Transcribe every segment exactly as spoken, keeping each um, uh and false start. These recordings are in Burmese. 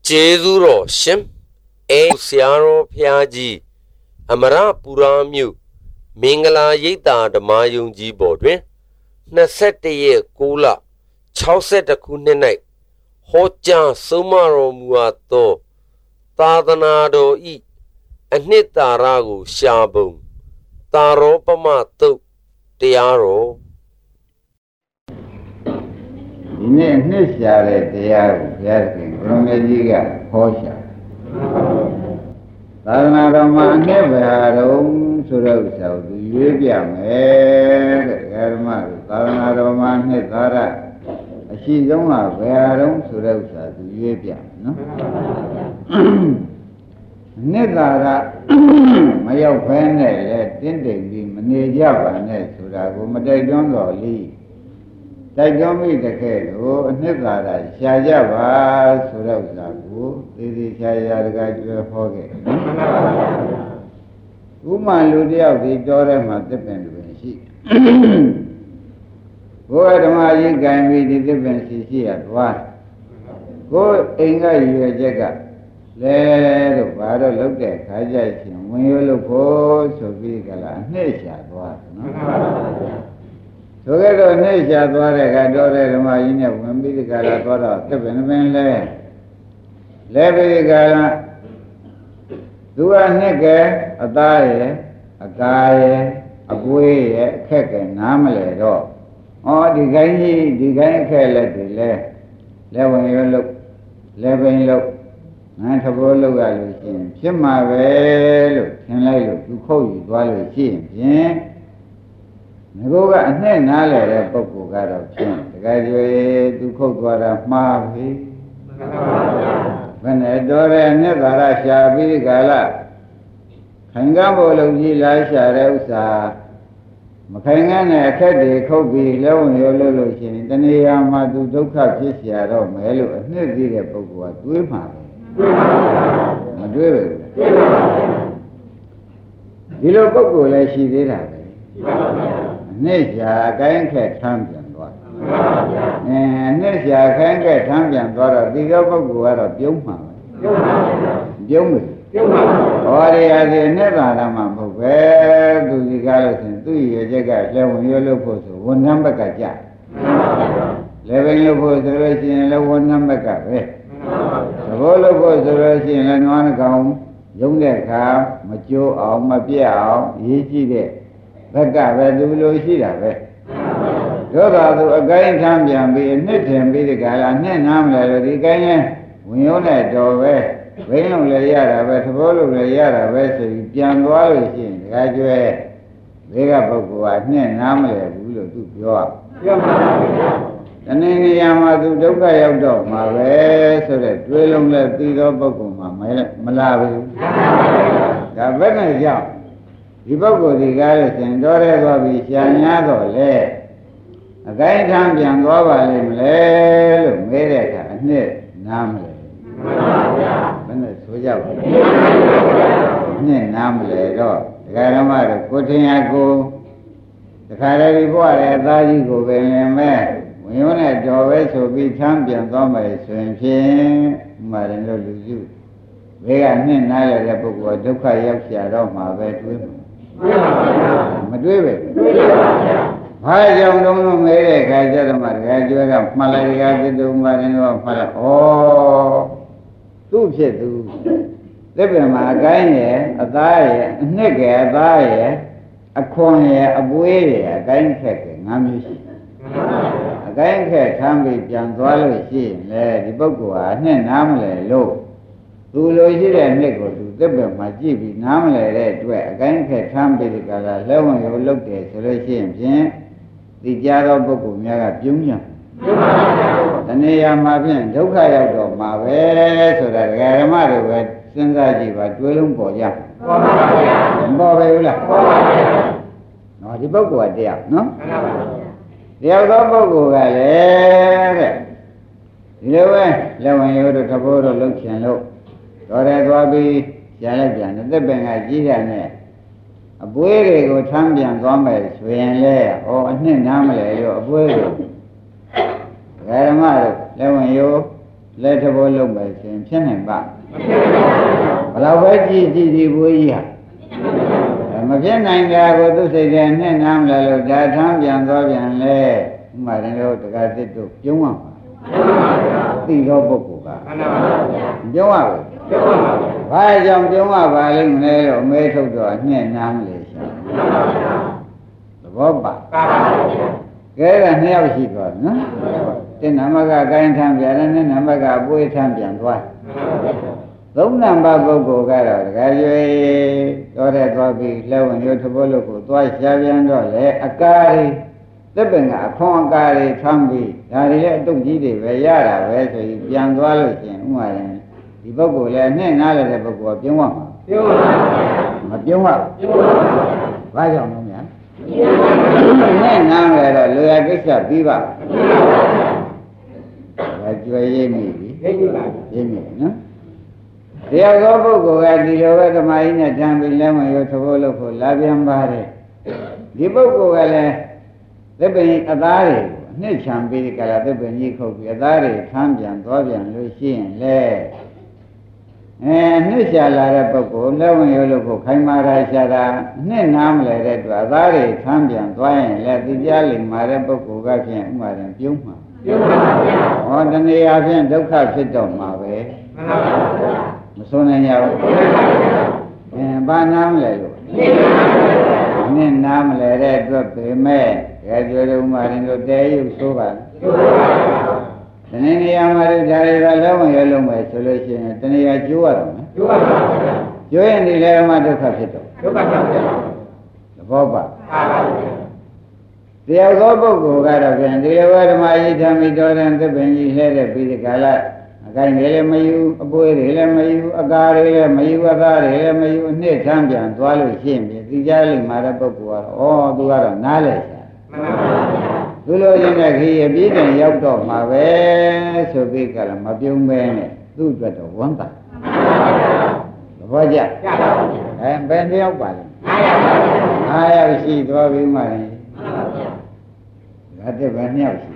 Jeduro Shim A Siaro Piaji Amara Puramu Mingala Yita the Mayunji Bodwin Nasete Kula Chauset a Kunenai Hoja Sumaro Muato Tadanado E Anita Ragu Shabum Taro Pamato Tiaro In this yard, they are asking from a giga, Hosha. Taranarama never had own Surausa, the Yubiam, Erma, Taranarama Netara. She don't have her own Surausa, the Yubiam, no? Netara, my old friend, let didn't be Maneja and Surago, but I don't know Lee. That don't mean the case, oh, Nivara, Shajava, Surausaku, this is Shayaga Hoge. Woman Ludia, the daughter must depend when she. Go at the magic can be the difference she at one. Go Inga Yajaga. Let the father look at Kajashi when you look for so big a nature was. Together, nature, Dwara, daughter, Marina, when be the Gala, the Benamen. Levy Gala do a nigger, a die, a guy, a boy, a cake, and namely dog. Oh, the guy, the guy, let the lay. Let you look, let look. And to go look at him. Shima, well, can I look to call you while you see him? Nagoga and Nale, Poco got of chin. The guy to cook what a marvy. When a daughter never shall be gala. Kangabo Logi Lasha Reusa Makangan, a caddy, Kobe, Low, Yolo, Chin, the Niyama to Doka Kisia, Melo, and never did a book what we have. Dilo Poco, like she did have it. Nature can't get champion. And nature can't get champion, but a big up of water, Juma. Juma. Or they are the never Rama, where do the galaxy, two years ago, when you look for one number Kaja. Eleven you for the relation and one number Kaja. The whole of the relation and one account, young there come, mature, or my piao, easy there. Baka, where do you see that? Yoga, a guy champion be a knit and be the guy, and then I'm like the guy. We own a doorway. We don't lay yara, but follow the yara, where you can always see. Graduate. They got Boko, I then I'm like, we will do your. And then the Yamadu Doka of dog, my way, so that we don't let the Boko, my Malawi. The Venice young. The Boko, the guys, and daughter will be Shanyado, lay. A guy champion go over him, lay, made it, and it, namely. When it's so young. Namely, dog. The Garamara, putting a go. The Carari boy, a daddy go, when we own a doorway, so be champions on my swim, Marin Lulu. We are neither the book or Duka Yaksha, my bed with me. Madrid. Why don't know me? I said, my graduate of Malaga, the Marino of Malaga. Oh, two said two. Live in my guy, a die, a nigger, a die, a corner, a buoy, a guy kicking. I'm a guy kick, can be John Dollar, she, the Bogo, and then namely low. Tu lo shi deနှစ်ကိုသူသက်ပဲမှာကြည့်ပြီးနားမလည်တဲ့အတွက်အကိုင်းခက်ထမ်းပြီးဒီကလာလက်ဝင်ရုပ်လုပ်တယ်ဆိုလို့ရှိရင်ဖြင့်ဒီကြားသောပုဂ္ဂိုလ်များကပြုံးညံ့တဏှာမှာဖြင့်ဒုက္ခရောက်တော့မှာပဲဆိုတာဒကာဓမ္မတွေပဲစဉ်းစားကြည့်ပါတွေးလုံးပေါ်ကြပေါ်ပါဗျာမပေါ်ပဲဘူးလားပေါ်ပါဗျာနော်ဒီပုဂ္ဂိုလ်ကတရားနော်မှန်ပါပါတရားသောပုဂ္ဂိုလ်ကလည်းတဲ့ဒီလိုပဲလက်ဝင်ရုပ်တို့သဘောတို့လုပ်ချင်လို့တော်တယ်သွားပြီးရှားလိုက်ပြန်တဲ့သက်ပင်ကကြီးတာနဲ့အပွေးတွေကိုထမ်းပြန်သွားမယ်ဆိုရင်လေဩအနှစ်နားမလဲလို့အပွေးကိုဓမ္မတို့လက်ဝင်ရိုးလက်တဘောလုံးပဲရှင်ဖြစ်နိုင်ပါဘယ်တော့ပဲကြည့်ကြည့်ဒီဘွေးကြီးဟာမဖြစ်နိုင်တာကိုသူစိတ်ထဲနဲ့နားမလဲလို့ဒါထမ်းပြန်သွားပြန်လဲဥမာရင်တို့တက္ကသစ်တို့ပြုံးအောင်သိသောပုဂ္ဂိုလ်ကပြုံးရဘူးဘာကြောင့်ပြုံးရပါလိမ့်မလဲတော့အမဲထုတ်တော့ညှက်နားမလဲရှင်သဘောပါကဲကနှစ်ယောက်ရှိသွားနော်တဲ့နမကကိုင်းထမ်းပြန်တယ်နဲ့နမကပွေးထမ်းပြန်သွားသုံးနံပါတ်ပုဂ္ဂိုလ်ကတော့တကယ်ရွေတော်တဲ့သွားပြီးလက်ဝင်ရုပ်သဘောလို့ကိုသွားရှားပြန်တော့လေအကားတွေသစ်ပင်ကအခွန်အကားတွေထမ်းပြီးဒါတွေလည်းအတုတ်ကြီးတွေပဲရတာပဲဆိုပြီးပြန်သွားလို့ရှင်ဥမာရင်ဒီပုဂ္ဂိုလ်လည်းနဲ့နားလည်းတဲ့ပုဂ္ဂိုလ်ကပြုံးရမှာပြုံးပါမပြုံးရပြုံးပါဘာကြောင့်လဲများနဲ့နားလည်းတော့လူရကိစ္စပြီးပါဒါကြွယ်ရိပ်မိပြီရိပ်မိပါရိပ်မိနော်တရားသောပုဂ္ဂိုလ်ကဒီလိုပဲဓမ္မကြီးနဲ့တန်ပြီးလဲဝင်ရသဘောလို့ကိုလာပြန်ပါတယ်ဒီပုဂ္ဂိုလ်ကလည်းသစ်ပင်အသားတွေကိုအနှစ်ချံပြီးကြလားသစ်ပင်ကြီးခုတ်ပြီးအသားတွေထမ်းပြန်သွားပြန်လို့ရှိရင်လေအဲနှစ်ချလာတဲ့ပုဂ္ဂိုလ်လဲဝင်ရလို့ကိုခိုင်းမာတာရှာတာနှစ်နားမလဲတဲ့အတွက်အသားတွေထမ်းပြန်သွားရင်လည်းသိကြလိမ့်မာတဲ့ပုဂ္ဂိုလ်ကဖြင့်ဥမာရင်ပြုံးမှာပြုံးပါဗျာဟောတဏှာဖြင့်ဒုက္ခဖြစ်တော့မှာပဲမှန်ပါဗျာမဆုံးနိုင်ကြဘူးအဲဘာနားမလဲလို့နင်းနားမလဲတဲ့အတွက်ပေမဲ့ကြွယ်ကြွယ်လုံးမှရင်တို့တဲရုပ်ဆိုးပါတဏှာနေရာမှာဒါတွေကလုံးဝရလုံးပဲဆိုလို့ရှိရင်တဏှာကျိုးရတော့မယ်ကျိုးပါပါကျိုးရင်ဒီလည်းမှဒုက္ခဖြစ်တော့ဒုက္ခဖြစ်တယ်သဘောပါပါပါတရားသောပုဂ္ဂိုလ်ကတော့ပြန်ဒီလိုဓမ္မကြီးဓမ္မိတော်တဲ့သစ်ပင်ကြီးလှဲတဲ့ပြီးဒီကလာအကိုင်းတွေလည်းမယူအပွေးတွေလည်းမယူအကားတွေလည်းမယူအသားတွေလည်းမယူအနှစ်ထမ်းပြန်သွားလို့ရှိရင်ဒီကြားလိမ့်မှာတဲ့ပုဂ္ဂိုလ်ကတော့ဩသူကတော့နားလဲရှာမှန်ပါဗျာသူလိုရင်းတဲ့ခီးအပြည့်တန်ရောက်တော့မှာပဲဆိုပြီးကလည်းမပြုံးမဲနဲ့သူ့အတွက်တော့ဝမ်းသာသဘောကျကျပါဘူးအဲဘယ်နှယောက်ပါလဲအားယောက်ရှိသွားပြီမှလည်းဒါတည်းပဲနှစ်ယောက်ရှိ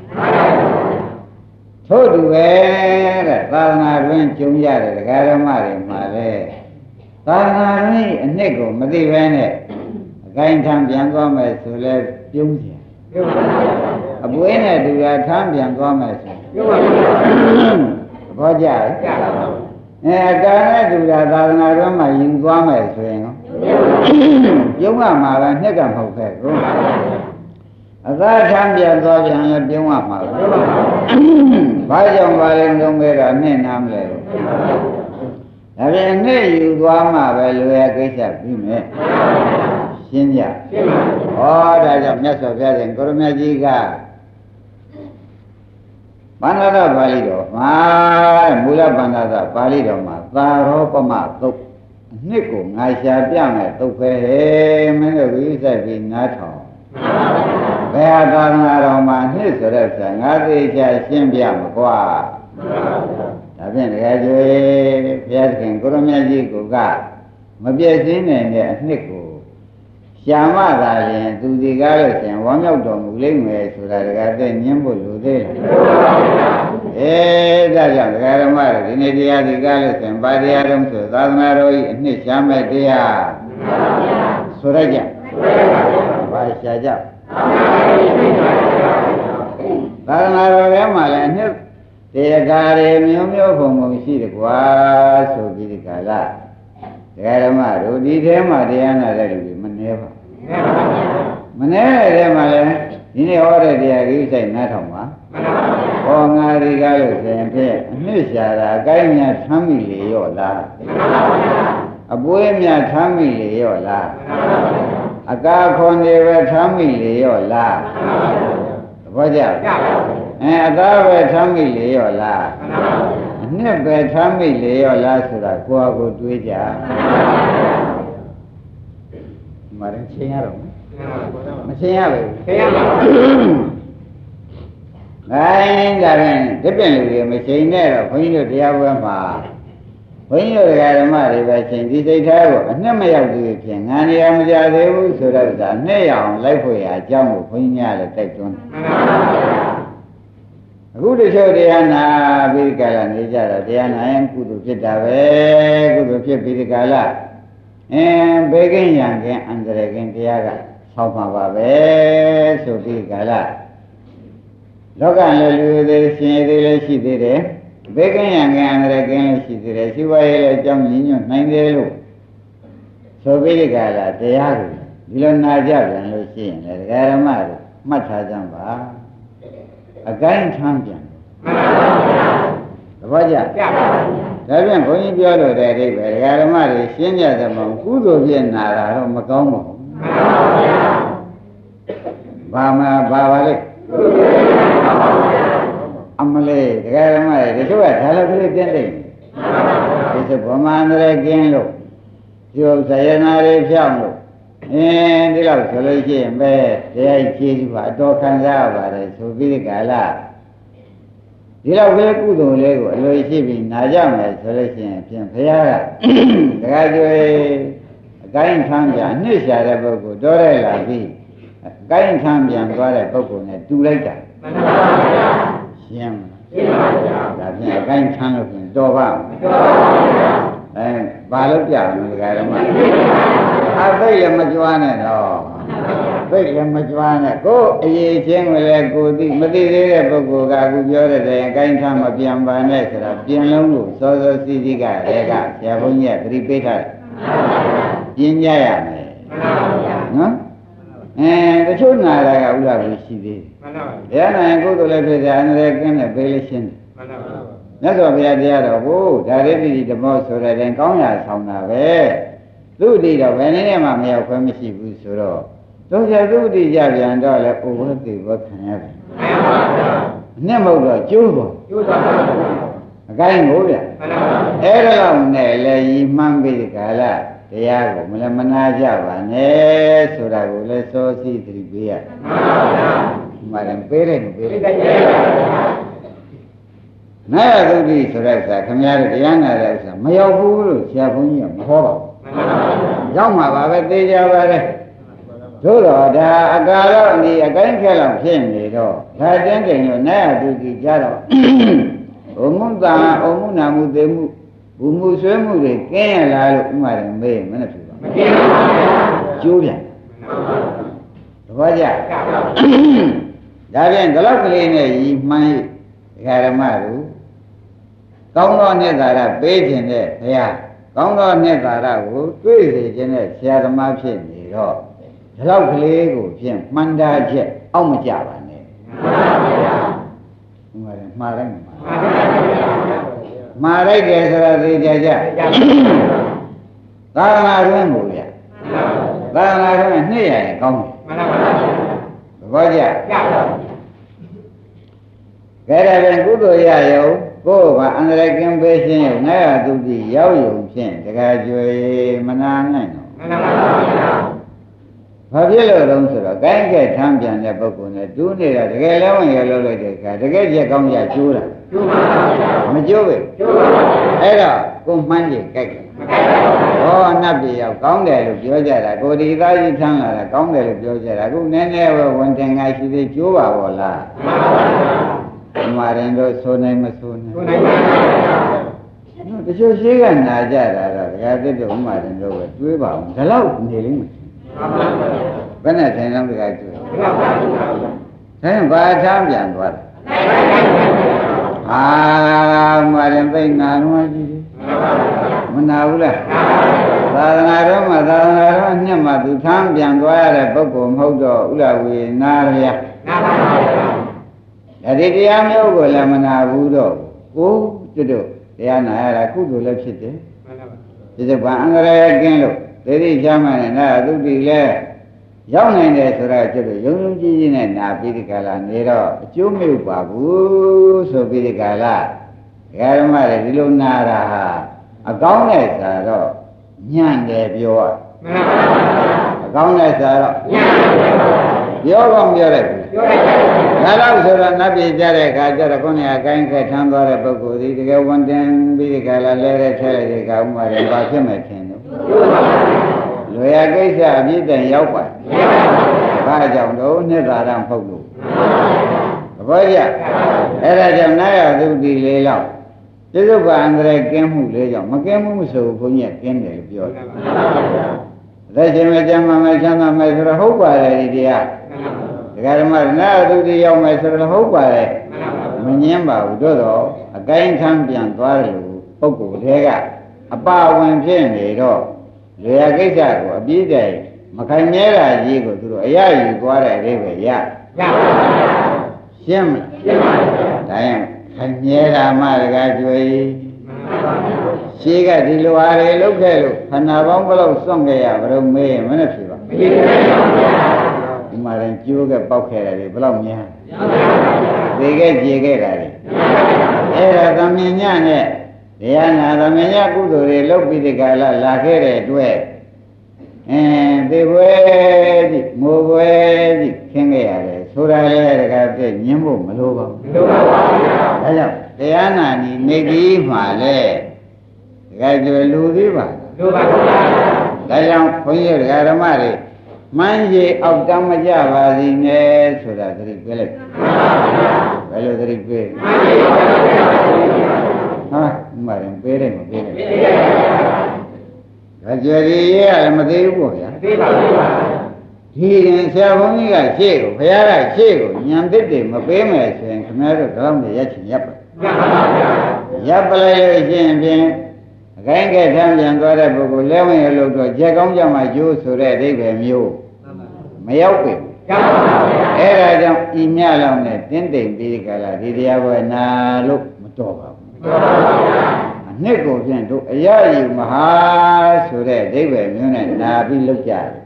ထို့တူပဲတဲ့သာသနာတွင်ကျုံရတယ်ဒကာဓမ္မတွေမှာလေသာသနာတွင်အနှစ်ကိုမသိပဲနဲ့အကိုင်းထမ်းပြန်သွားမယ်ဆိုလဲပြုံးကြအပွေးနဲ့တူတာထမ်းပြန်သွားမယ်ဆိုပြုံးပါဘူးဘောကြကြပါဘူးအဲအကားနဲ့တူတာသာသနာတွင်မှာယူသွားမယ်ဆိုရင်နော်ပြုံးရမှာပဲနှစ်ကမဟုတ်ခဲ့ဘူးအသာထမ်းပြန်သွားပြန်လည်းပြုံးရမှာပဲဘာကြောင့်ပါလဲလုံးမဲတာနဲ့နားမလဲလို့ဒါပြန်နဲ့ယူသွားမှပဲလူရဲ့ကိစ္စပြီးမယ်ရှင်းကြရှင်းပါဩဒါကြောင့်မြတ်စွာဘုရားရှင်ကိုရမကြီးကဗန္ဒရပါဠိတော်မှာမူလဗန္ဒရပါဠိတော်မှာသာရောပမသုတ်အနှစ်ကိုငါရှာပြမယ်သုတ်ပဲဟဲ့မင်းတို့ဝိသတ်ပြီးနားထောင်ဘယ်ဟာသာသနာတော်မှာနှစ်ဆိုတဲ့ဆံငါသိချရှင်းပြမကွာဒါဖြင့်တကယ်ကျွေးဘုရားသခင်ကိုရမကြီးကမပြည့်စည်နိုင်တဲ့အနှစ်ကိုရှာမသာရင်သူဒီကားလို့ရှင်ဝမ်းမြောက်တော်မူလိမ့်မယ်ဆိုတာတကယ်တဲ့ညင်းဖို့လိုသေးတယ်အေးဒါကြောင့်ဒကာဓမ္မတွေဒီနေ့တရားဒီကားလို့ရှင်ဗာတရားတော်ဆိုသာသနာတော်ဤအနှစ်ရှာမဲ့တရားဆိုရကြဘာရှာကြသာသနာတော်ထဲမှာလည်းအနှစ်တရားကားတွေမျိုးမျိုးပုံပုံရှိတယ်ကွာဆိုပြီးဒီကာလဒကာဓမ္မတို့ဒီထဲမှာတရားနာတဲ့လူတွေမနှဲပါမနှဲတဲ့ထဲမှာလည်းဒီနေ့ဟောတဲ့တရားကြီးစိတ်နားထောင်ပါဟောငါဒီကားလို့ဆိုရင်ဖြင့်အနှစ်ရှာတာအကိုင်းများထမ်းမိလေရော့လားအပွေးများထမ်းမိလေရော့လားအကာခွန်တွေပဲထမ်းမိလေရော့လားသဘောကျအဲအသားပဲထမ်းမိလေရော့လားအနှစ်ပဲထမ်းမိလေရော့လားဆိုတာကိုယ့်အကိုတွေးကြမရင်ချင်းရတော့မချင်းရဘူးချင်းရပါဘူး။ဒါရင်ဒါရင်ဒီပြင်လူတွေမချင်းနဲ့တော့ဘုန်းကြီးတို့တရားပွဲမှာဘုန်းကြီးတို့ဓမ္မတွေပဲချင်းဒီစိတ်ထားကိုအနှစ်မရောက်သေးဖြင့်ငါနေရာမကြသေးဘူးဆိုတော့ဒါနှစ်ရအောင်လိုက်ဖို့ရအကြောင်းကိုဘုန်းကြီးများလည်းတိုက်တွန်းတယ်။အအခုတချို့တရားနာပြီးကြလာနေကြတာတရားနာရင်ကုသိုလ်ဖြစ်တာပဲကုသိုလ်ဖြစ်ပြီးဒီကလာအင်းဘေကင်းရံကင်းအန္တရာယ်ကင်းတရားကဆောက်မှာပါပဲဆိုပြီးကြလာလောကလည်းလူသေးရှင်သေးလည်းရှိသေးတယ်ဘေကင်းရံကင်းအန္တရာယ်ကင်းလည်းရှိသေးတယ်ရှိပါရဲ့အကြောင်းရင်းညွှန်နိုင်တယ်လို့ဆိုပြီးဒီကလာတရားကိုဒီလိုနာကြပြန်လို့ရှိရင်လည်းဒကာရမတို့မှတ်ထားကြပါအကိုင်းထမ်းပြန်သဘောကျဒါပြန်ဘုန်းကြီးပြောလို့တဲ့အိဗယ်ဒကာဓမ္မတွေရှင်းကြသမောင်ကုသိုလ်ဖြစ်နာတာတော့မကောင်းပါဘူးဘာမှဘာပါလဲအမလေးဒကာဓမ္မတွေတချို့ကဒါလည်းကလေးပြင်းတယ်ဒီဆိုဗမာန္တရကင်းလို့ဒီဥစ္စာရနာတွေဖြောင်းလို့အင်းဒီလောက်ဆိုလို့ရှိရင်ပဲတရားကြီးကြီးပါအတော်ခံစားရပါတယ်ဆိုပြီးဒီကလာဒီလောက်ကလေးကုသိုလ်လေးကိုအလိုရှိပြီးနာကြမယ်ဆိုလို့ရှိရင်ဖြင့်ဘုရားကတခါကျွေးအကိုင်းထမ်းပြန်နှိမ့်ရှာတဲ့ပုဂ္ဂိုလ်တော်ရဲလာပြီးအကိုင်းထမ်းပြန်သွားတဲ့ပုဂ္ဂိုလ်နဲ့တူလိုက်တာမှန်ပါဗျာရှင်းမလားရှင်းပါဗျာဒါဖြင့်အကိုင်းထမ်းလို့ဖြင့်တော်ပါ့မတော်ပါဗျာအဲဘာလို့ပြမလဲဒကာဓမ္မအသိလည်းမကြွားနဲ့တော့သိလည်းမကြွားနဲ့ကိုယ်အရေးချင်းကလေးကိုသိမသိသေးတဲ့ပုဂ္ဂိုလ်ကအခုပြောတဲ့တိုင်အကိုင်းထားမပြန်ပါနဲ့ဆိုတာပြင်လုံးလို့စောစောစီးစီးကလည်းကဆရာဘုန်းကြီးကသတိပေးထားတယ်ပြင်းကြရမယ်နော်အဲတချို့နာတာကဥလာကိုရှိသေးတယ်မှန်ပါဗျာတရားနာရင်ကိုယ်တို့လည်းဖြစ်တယ်အန္တရာယ်ကင်းတဲ့ပေးလို့ရှင်းတယ်မှန်ပါဗျာမြတ်စွာဘုရားတရားတော်ကိုဒါရိတိဓမ္မောဆိုတဲ့တိုင်ကောင်းရာဆောင်တာပဲသူ့တည်တော့ဘယ်နည်းနဲ့မှမရောက်ခွင့်မရှိဘူးဆိုတော့တို့ကြသူ့တည်ကြပြန်တော့လေဥပ္ပတိဘခံရတယ်မှန်ပါဗျာအနှစ်မဟုတ်တော့ကျိုးတော့ကျိုးတော့ပါဗျာအကိုင်းကိုဗျာမှန်ပါဗျာအဲ့ဒါလောက်နဲ့လေရီမှန်းပြီးဒီကလာတရားကိုမလည်းမနာကြပါနဲ့ဆိုတာကိုလည်းစောစီးသတိပေးရမှန်ပါဗျာဒီမှာလည်းပေးတယ်မပေးတယ်နာယသုတိဆိုတဲ့ဥစ္စာခမည်းတော်တရားနာတဲ့ဥစ္စာမရောက်ဘူးလို့ဆရာဘုန်းကြီးကမဟောပါဘူးရောက်မှာပါပဲသိကြပါလေတို့တော့ဒါအကာတော့ဒီအကိုင်းခဲလောက်ဖြစ်နေတော့ဒါတင်းတိမ်လို့နာယသုတိကြတော့ဘုံမှုတာအုံမှုနာမှုသိမှုဘူမှုဆွဲမှုတွေကင်းရလားလို့ဥမာတယ်မေးမနဲ့ဖြစ်ပါမကင်းပါဘူးကျိုးပြန်သဘောကျဒါပြန်ဒီလောက်ကလေးနဲ့ရီမှန်းဒကာရမတို့ကောင်းသောနှစ်သာရပေးခြင်းတဲ့ဘုရားကောင်းသောနှစ်သာရကိုတွေ့စေခြင်းနဲ့ဆရာသမားဖြစ်နေတော့ဒီလောက်ကလေးကိုဖြင့်မှန်တာချက်အောက်မကြပါနဲ့မှန်ပါဗျာမှားတယ်မှားတယ်မှားပါဗျာမှားလိုက်တယ်ဆိုတာသိကြကြသာသနာ့တွင်ကိုဗျာသာသနာ့တွင်နှစ်ရရင်ကောင်းတယ်မှန်ပါဗျာသဘောကျကြပါကဲဒါပြန်ကုသိုလ်ရရုံကိုယ်ကအန္တရာယ်ကင်းပေးခြင်းရုံငါရတုတိရောက်ရုံဖြင့်တခါကျွေမနာနိုင်တော့မှန်ပါဗျာဘာဖြစ်လို့လဲဆိုတော့ကိုင်းကဲထမ်းပြန်တဲ့ပုဂ္ဂိုလ်နဲ့တူးနေတာတကယ်လည်းဝင်ရလို့လိုက်တဲ့အခါတကယ်ချက်ကောင်းကြကျိုးတာကျိုးပါဗျာမကျိုးပဲကျိုးပါဗျာအဲ့တော့ကိုမှန်းကြည့်ကြိုက်တယ်မကြိုက်ပါဘူးဟောအနတ်ပြည်ရောက်ကောင်းတယ်လို့ပြောကြတာကိုဒီသားကြီးထမ်းလာတာကောင်းတယ်လို့ပြောကြတာအခုနည်းနည်းပဲဝန်ထင်ငါရှိသေးကျိုးပါဘောလားမှန်ပါဗျာဒီမှာရင်တော့ဆိုနိုင်မဆိုနိုင်ဆိုနိုင်ပါဘူးတချို့ရှိကနာကြတာတော့ဒကာသစ်တို့ဥမာရင်တော့ပဲတွေးပါအောင်ဒီလောက်နေလိမ့်မယ်ဘယ်နဲ့ထိုင်တော့ဒကာကျွေးထိုင်ဘာထမ်းပြန်သွားတယ်အာမာရင်သိနာလုံးကြီးမနာဘူးလားသာသနာတော်မှာသာသနာတော်ညက်မှာသူထမ်းပြန်သွားရတဲ့ပုဂ္ဂိုလ်မဟုတ်တော့ဥလာဝေနာရရနာပါပါဒါဒီတရားမျိုးကိုလည်းမနာဘူးတော့ကိုကျွတ်တို့တရားနာရတာကုသိုလ်လည်းဖြစ်တယ်မှန်ပါပါဒီစဘာအင်္ဂရယကင်းလို့သေတိချမ်းမှန်နဲ့နာသုတိလည်းရောက်နိုင်တယ်ဆိုတော့ကျွတ်တို့ယုံယုံကြည်ကြည်နဲ့နာပြီးဒီကလာနေတော့အကျိုးမပြုပါဘူးဆိုပြီးဒီကလာဓမ္မတွေဒီလိုနာတာဟာအကောင်းတဲ့စာတော့ညံ့တယ်ပြောရမှန်ပါပါအကောင်းတဲ့စာတော့ညံ့တယ်ပြောကောင်းပြောတယ်ပြောတယ်ဒါတော့ဆိုတော့နတ်ပြည်ကြတဲ့အခါကျတော့ကိုယ်နဲ့အကိုင်းခက်ထမ်းသွားတဲ့ပုဂ္ဂိုလ်ဒီတကယ်ဝန်တင်ပြီးဒီကလာလဲတဲ့ထဲလိုက်တဲ့ကဥမာတယ်ဘာဖြစ်မယ်ထင်လို့လွယ်ရကိစ္စအပြည့်တန်ရောက်ပါဘာကြောင့်တော့နှစ်သာရမဟုတ်လို့သဘောကြအဲ့ဒါကြောင့်နာယသုတိလေးလောက်ပြစ္ဆုတ်ပံအန္တရာယ်ကင်းမှုလေးကြောင့်မကင်းမှုမဆိုဘုန်းကြီးကကင်းတယ်လို့ပြောတယ်ဒါရှင်မကျမ်းမှာမချမ်းသာမယ်ဆိုတော့ဟုတ်ပါတယ်ဒီတရားဒကာဓမ္မနာယသုတိရောက်မယ်ဆိုတော့ဟုတ်ပါတယ်မငင်းပါဘူးတို့တော့အကိုင်းထမ်းပြန်သွားတယ်လို့ပုဂ္ဂိုလ်တွေကအပဝင်ဖြစ်နေတော့လေယာကိစ္စကိုအပြည့်တိုင်မခိုင်မြဲတာကြီးကိုသူတို့အရယူသွားတဲ့အရေးပဲရရပါဘူးရှင်းမလားရှင်းပါပြီဒါရင်ခိုင်မြဲတာမှတကားကျွေးရှိကဒီလိုအားတွေလုပ်ခဲ့လို့ခန္ဓာပေါင်းဘလို့စွန့်ခဲ့ရဘယ်လိုမေးရင်မနဲ့ဖြစ်ပါမဖြစ်ပါဘူးဒီမှာရင်ကျိုးကပေါက်ခဲ့တယ်ဘယ်လောက်များသေခဲ့ကြေခဲ့တာလေအဲ့ဒါသမင်ညနဲ့တရားနာသမင်ညကုသိုလ်တွေလုပ်ပြီးဒီကလာလာခဲ့တဲ့အတွက်အင်းသေပွဲကြီးမိုးပွဲကြီးခင်းခဲ့ရတယ်ဆိုတာလေတကယ်ပြည့်ညင်းဖို့မလိုပါဘူးမလိုပါဘူးဒါကြောင့်တရားနာနီနေကြီးမှလဲတကယ်ကြွလူသေးပါလိုပါဘူးဒါကြောင့်ဘုန်းကြီးတရားဓမ္မတွေမှန်းကြီးအောက်တမ်းမကြပါစေနဲ့ဆိုတာသတိပေးလိုက်ဘယ်လိုသတိပေးဟာမှန်တယ်ပေးတယ်မပေးတယ်ဒါကြွရီရဲ့လည်းမသေးဘူးပေါ့ဗျာမသေးပါဘူးဒီရင်ဆရာဘုန်းကြီးကရှေ့ကိုဘုရားကရှေ့ကိုညံသစ်တွေမပေးမယ်ဆိုရင်ခင်ဗျားတို့တော့နေရချင်ရပ်ပါရပ်ပါလိုက်လို့ရှိရင်ဖြင့်အကိုင်းကဲထမ်းပြန်သွားတဲ့ပုဂ္ဂိုလ်လဲဝင်ရလို့တော့ကြက်ကောင်းကြမှာကျိုးဆိုတဲ့အဓိပ္ပာယ်မျိုးမရောက်ပြီအဲ့ဒါကြောင့်ဤမြလောက်နဲ့တင်းတိမ်ပြီးကြလားဒီတရားပွဲနာလို့မတော်ပါဘူးအနှစ်ကိုဖြင့်တို့အရယူမဟာဆိုတဲ့အဓိပ္ပာယ်မျိုးနဲ့နာပြီးလောက်ကြတယ်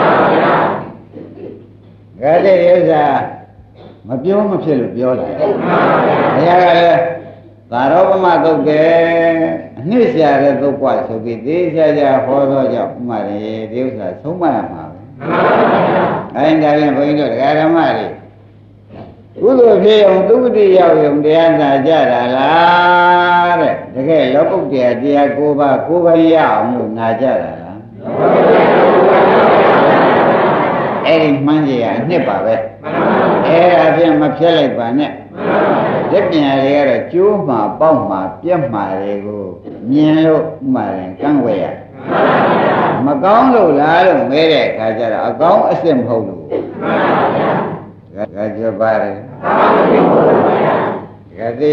ငါတဲ့ဥစ္စာမပြောမဖြစ်လို့ပြောတာဘုရားကလည်းသာရောပမသုတ်တယ်အနှစ်ရှာတဲ့သုတ်กว่าဆိုပြီးသေးချာချာဟောတော့ကြောင့်ဥမာရေဒီဥစ္စာသုံးမရမှာပဲအဲဒါရင်ဘုန်းကြီးတို့ဒကာဓမ္မတွေကုသိုလ်ဖြစ်အောင်သုဂတိရောက်ရုံတရားနာကြတာလားတဲ့တကယ်လောကုတ္တရာတရား၉ပါး၉ပါးရအောင်လို့နာကြတာလားအဲ့ဒီမှန်းကြီးကအနှစ်ပါပဲအဲ့ဒါဖြင့်မဖြတ်လိုက်ပါနဲ့လက်ပညာတွေကတော့ကျိုးမှပေါက်မှပြက်မှတွေကိုမြင်လို့မှရင်ကန့်ွယ်ရမကောင်းလို့လားလို့မဲတဲ့အခါကျတော့အကောင်းအစ်စ်မဟုတ်လို့ဒါကြပါတယ်ဒါသိ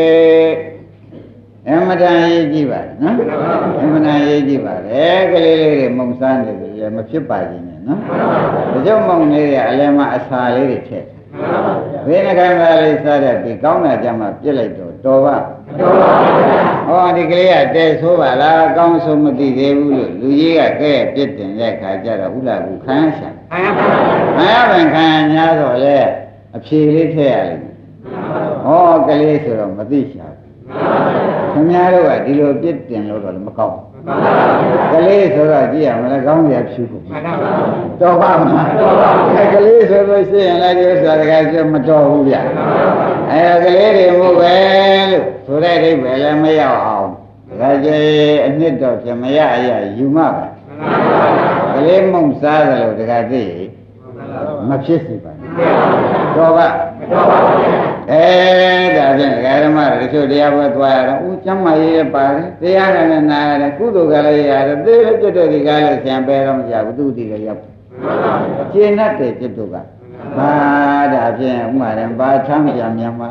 အမတန်ရေးကြည့်ပါနော်အမတန်ရေးကြည့်ပါလေကလေးလေးတွေမုံစားနေတယ်လည်းမဖြစ်ပါဘူးနော်ဒါကြောင့်မုံလေးတွေအလည်းမအစာလေးတွေထည့်ဘယ်နှခမ်းသားလေးစားတဲ့ဒီကောင်းတာကြမှာပြစ်လိုက်တော့တော်ပါတော်ပါဟောဒီကလေးကတဲဆိုးပါလားအကောင်းဆုံးမသိသေးဘူးလို့လူကြီးကကဲပြစ်တင်တဲ့ခါကျတော့ဥလာကူခံရရှာခံရပါခံရများတော့လေအဖြေလေးထည့်ရလိမ့်မယ်ဟောကလေးဆိုတော့မသိရှာခင်ဗျားတို့ကဒီလိုပြစ်တင်လို့တော့မကောင်းကလေးဆိုတော့ကြည့်ရမလားကောင်းရဖြူဖို့တော်ပါမလားအဲကလေးဆိုလို့ရှိရင်လည်းဒီဥစ္စာတကယ်ကျမတော်ဘူးဗျအဲကလေးတွေမို့ပဲလို့ဆိုတဲ့အိဗယ်လည်းမရောက်အောင်ဒါကြဲအနှစ်တော့ပြမရအရာယူမှပဲကလေးမုံစားတယ်လို့တကယ်သိမဖြစ်စီပါဘူးတော်ပါတော်ပါအဲဒါဖြင့်ဒကာဓမ္မတွေတချို့တရားပွဲသွားရတော့ဦးကျမ်းမာရေးပါတယ်တရားကလည်းနာရတယ်ကုသိုလ်ကလည်းရတယ်သေရကျွတ်တဲ့ဒီကားလည်းဆံပဲတော့မရဘူးသူတည်လည်းရောက်ကျင့်တတ်တဲ့ကျွတ်တို့ကဟာဒါဖြင့်ဥမာရင်ဘာထမ်းပြန်မြန်ပါ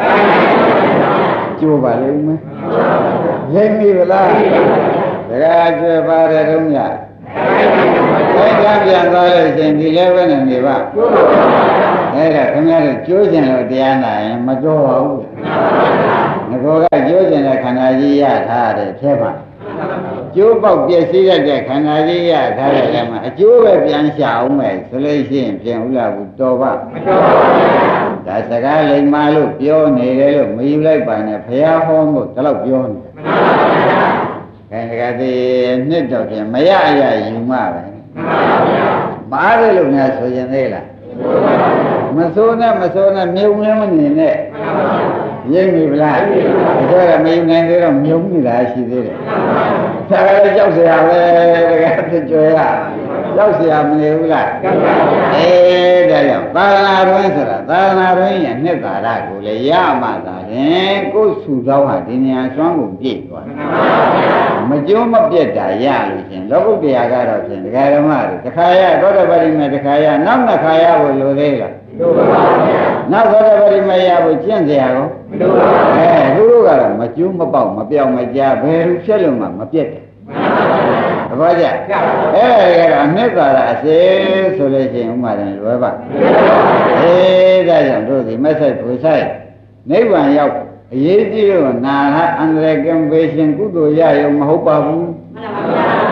ကျိုးပါလိမ့်မယ်လိမ့်ပြီလားဒကာကျွတ်ပါတယ်တော့ညဘယ်ကပြန်သွားလို့ရှင်ဒီလည်းပဲနေပါအဲ့ဒါခင်ဗျားတို့ကြိုးကျင်လို့တရားနာရင်မတော်ပါဘူးငကောကကြိုးကျင်တဲ့ခန္ဓာကြီးရထားတယ်ထဲမှာကျိုးပေါက်ပြည့်စည်တတ်တဲ့ခန္ဓာကြီးရထားတယ်လည်းမအကျိုးပဲပြန်ရှာအောင်မယ်ဆိုလို့ရှိရင်ပြန်ဥလာဘူးတော်ပါမတော်ပါဘူးဒါစကားလိမ္မာလို့ပြောနေတယ်လို့မယူလိုက်ပါနဲ့ဘုရားဟောမို့ဒီလောက်ပြောနေတယ်ခင်ဗျားဒီနှစ်တော့ပြန်မရရယူမှပဲမားတယ်လို့များဆိုရင်သေးလားမစိုးနဲ့မစိုးနဲ့မြုံလည်းမနေနဲ့ရိပ်ပြီဗလားဒါကမယူနိုင်သေးတော့မြုံနေတာရှိသေးတယ်ဒါကလည်းကြောက်စရာပဲတကယ်ဖြစ်ကြွယ်ရကြောက်เสียမနေဘူးလားအေးဒါကြောင့်သာသနာတွင်ဆိုတာသာသနာတွင်ရဲ့နှစ်သာရကိုလေရမှသာရင်ကိုယ်စုသောဟာဒီနေရာစွမ်းကုန်ပြည့်သွားမကျုံးမပြတ်တာရလို့ရှင်လောကုတ္တရာကတော့ဖြင့်ဒကာဓမ္မတွေတခါရသောတပတိမေတခါရနောက်နှစ်ခါရဖို့လိုသေးလားလိုပါဗျာနောက်သောတပတိမေရဖို့ကျင့်เสียရောမလိုပါဘူးအဲသူတို့ကတော့မကျုံးမပေါက်မပြောင်းမကြားဘယ်လိုဖြစ်လို့မှမပြတ်တယ်သဘောကျအဲ့ဒါကတော့အနှစ်သာရအစေဆိုလို့ရှိရင်ဥမာတယ်လွယ်ပါအေးဒါကြောင့်တို့ဒီမက်ဆက်ကိုဆိုင်နိဗ္ဗာန်ရောက်အရေးကြီးလို့နာဟအန္တရာယ်ကံပေရှင်ကုသိုလ်ရရုံမဟုတ်ပါဘူးမှန်ပါ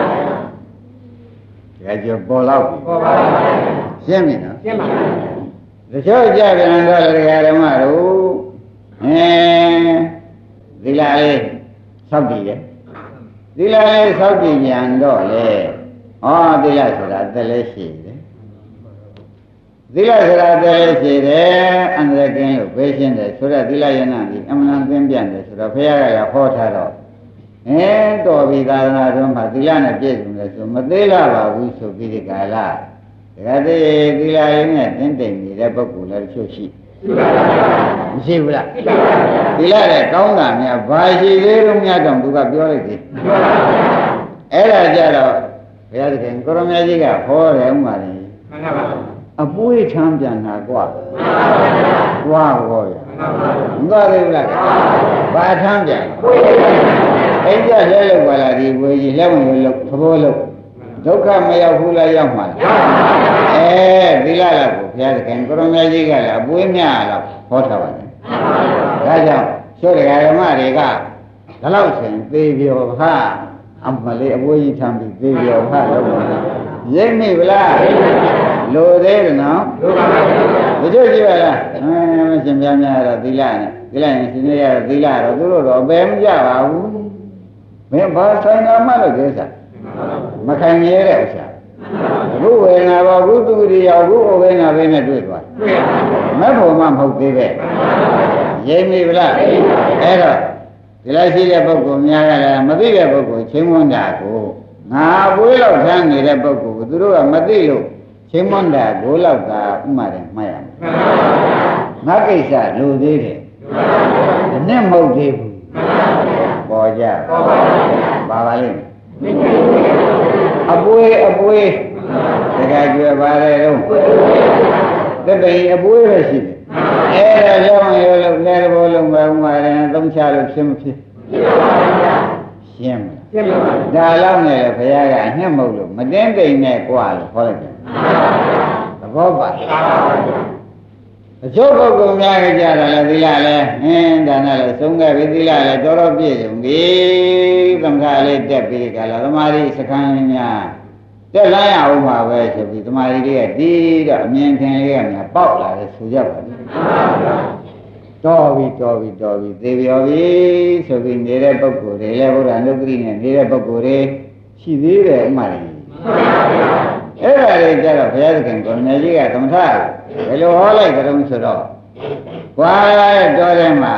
ဗျာဒါကြောင့်ပေါ်တော့ပေါ်ပါပါရှင်းပြီနော်ရှင်းပါပြီတချို့ကြပြန်တော့တရားဓမ္မတို့အဲသီလလေးစောင့်ကြည့်တယ်သီလလေးစောင့်ကြည့်ပြန်တော့လေဟောသီလဆိုတာသက်လည်းရှိတယ်သီလဆိုတာသက်လည်းရှိတယ်အန္တရာယ်ကင်းလို့ဘေးရှင်းတယ်ဆိုတော့သီလယနာကြီးအမှန်တန်သင်ပြန်တယ်ဆိုတော့ဘုရားကလည်းဟောထားတော့အဲတော်ပြီသာသနာ့တွင်မှာသီလနဲ့ပြည့်စုံတယ်ဆိုမသေးလာပါဘူးဆိုပြီးဒီကာလဒါကြတဲ့သီလရင်းနဲ့တင်းတိမ်နေတဲ့ပုဂ္ဂိုလ်လည်းတချို့ရှိမရှိဘူးလားသီလနဲ့ကောင်းတာများဘာရှိသေးလို့များတော့သူကပြောလိုက်သေးအဲ့ဒါကြတော့ဘုရားသခင်ကိုရမကြီးကဟောတယ်ဥမာလေမှန်ပါပါအပွေးချမ်းပြန်တာကွာကွာဟောရမှန်ပါပါမသွားသေးဘူးလားဘာချမ်းပြန်အဲ့ကြလဲလို့ပါလားဒီဝေကြီးလက်ဝင်လို့သဘောလို့ဒုက္ခမရောက်ဘူးလားရောက်မှာလားအဲသီလလောက်ကိုဘုရားသခင်ကိုရမကြီးကလည်းအပွေးများတော့ဟောထားပါတယ်ဒါကြောင့်ချို့တရားဓမ္မတွေကဒီလောက်ဆိုရင်သေပြောဟာအမလေးအပွေးကြီးထမ်းပြီးသေပြောဟာလို့ရိပ်မိဗလားလိုသေးတယ်နော်လိုပါပါဘုရားကြည့်ပါလားအင်းရှင်ပြများတော့သီလနဲ့သီလနဲ့ရှင်ရတော့သီလတော့သူတို့တော့အပေမကြပါဘူးမင်းဘာဆိုင်တာမှလို့ကိစ္စမခံရတဲ့ဥစ္စာအခုဝေဒနာပေါ်ကုသတိရောက်ခုဝေဒနာပဲနဲ့တွေ့သွားမက်ဖို့မှမဟုတ်သေးပဲရိပ်မိဗလားအဲ့တော့ဒီလိုက်ရှိတဲ့ပုဂ္ဂိုလ်များကလည်းမသိတဲ့ပုဂ္ဂိုလ်ချင်းမွန်းတာကိုငါပွေးလောက်ထမ်းနေတဲ့ပုဂ္ဂိုလ်ကိုသူတို့ကမသိလို့ချင်းမွန်းတာကိုလောက်ကဥမာတယ်မှတ်ရမယ်ငါကိစ္စလူသေးတယ်နဲ့မဟုတ်သေးဘူးပေါ်ကြပါပါလိမ့်အပွေးအပွေးတကယ်ကြွယ်ပါတယ်တော့တပည့်အပွေးပဲရှိတယ်အဲ့ဒါကြောင့်ရောလို့လဲဘောလုံးပဲဥမာတယ်သုံးချလို့ဖြစ်မဖြစ်ရှင်းမရှင်းပါပါဒါလောက်နဲ့ဘုရားကအနှက်မဟုတ်လို့မတင်းတိမ်နဲ့ကြွားလို့ခေါ်လိုက်တယ်သဘောပါအကျိုးပုဂ္ဂိုလ်များကြတာလေသီလလည်းအင်းဒါနဲ့လည်းသုံးခဲ့ပြီသီလလည်းတော်တော်ပြည့်စုံပြီသမထလေးတက်ပြီးကြလားသမာဓိစခန်းများတက်လာရအောင်ပါပဲဆိုပြီးသမာဓိလေးကဒီတော့အမြင်ထင်လေးကများပေါက်လာတယ်ဆိုကြပါလိမ့်တော်ပြီတော်ပြီတော်ပြီသေပြောပြီဆိုပြီးနေတဲ့ပုဂ္ဂိုလ်တွေလည်းဘုရားနုပ္ပတိနဲ့နေတဲ့ပုဂ္ဂိုလ်တွေရှိသေးတယ်ဥမာလေးအဲ့ဒါတွေကြတော့ဘုရားသခင်ကိုယ်တော်ကြီးကသမထဘယ်လိုဟောလိုက်ကြုံဆိုတော့ကွာတော်တယ်မှာ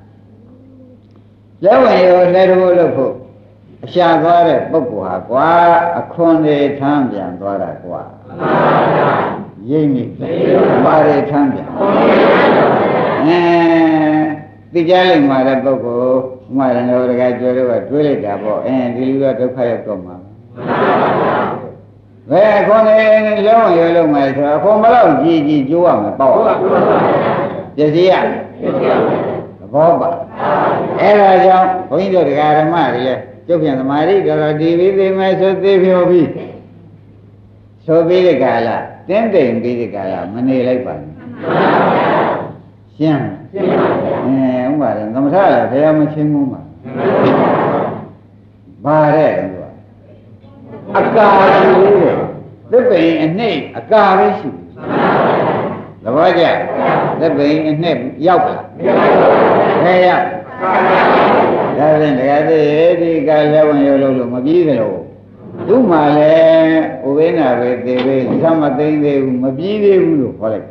လက်ဝင်ရောလက်တော်လို့ဖို့အရှာသွားတဲ့ပုဂ္ဂိုလ်ဟာကွာအခွန်တွေထမ်းပြန်သွားတာကွာရိပ်မိပါတွေထမ်းပြန်အဲသိကြလိမ့်မှာတဲ့ပုဂ္ဂိုလ်ဥမာရဏောတကကျွဲတော့တွေးလိုက်တာပေါ့အဲဒီလူကဒုက္ခရောက်တော့မှာဘယ်ခွန်နေလုံးရလုံးမယ်ဆိုတော့ခွန်မလို့ကြီးကြီးကျိုးရမယ်ပေါ့ပစ္စည်းရသဘောပါအဲ့ဒါကြောင့်ဘုန်းကြီးတို့တရားဓမ္မတွေလည်းကျုပ်ပြန်သမာဓိတော်တော်ဒီပြီးသိမယ်ဆိုသိဖြောပြီးဆိုပြီးဒီကလာတင်းတိမ်ပြီးဒီကလာမနေလိုက်ပါနဲ့ရှင်းရှင်းပါအဲဥပမာသမထလည်းဘယ်မှမချင်းဘူးမှာဘာတဲ့အကာရှိတယ်သစ်ပင်အနှိမ့်အကာပဲရှိတယ်သဘောကျသစ်ပင်အနှိမ့်ရောက်လားခဲရောက်ဒါဖြင့်တကယ်တည်းဒီကလည်းဝင်ရလို့လို့မပြီးကြလို့သူ့မှာလည်းဥပိ္ပနာပဲသေပဲသမသိမ့်သေးဘူးမပြီးသေးဘူးလို့ခေါ်လိုက်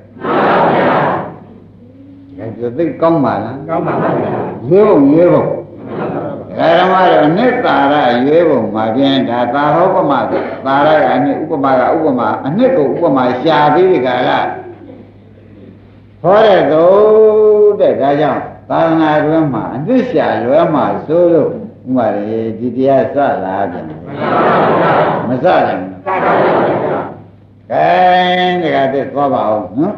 ဒါကြသိကောင်းပါလားကောင်းပါပါရွေးဖို့ရွေးဖို့ဓမ္မတော့နှစ်သာရရွေးပုံမှာဖြင့်ဒါသာဟောပမာသာရကအနှစ်ဥပမာကဥပမာအနှစ်ကိုဥပမာရှာပြီးဒီကလာဟောတဲ့သို့တဲ့ဒါကြောင့်သာသနာ့တွင်မှာအနှစ်ရှာလွဲမှာဆိုလို့ဥမာရေဒီတရားစလာပြန်မစတယ်ကဲဒီကတည်းသွားပါအောင်နော်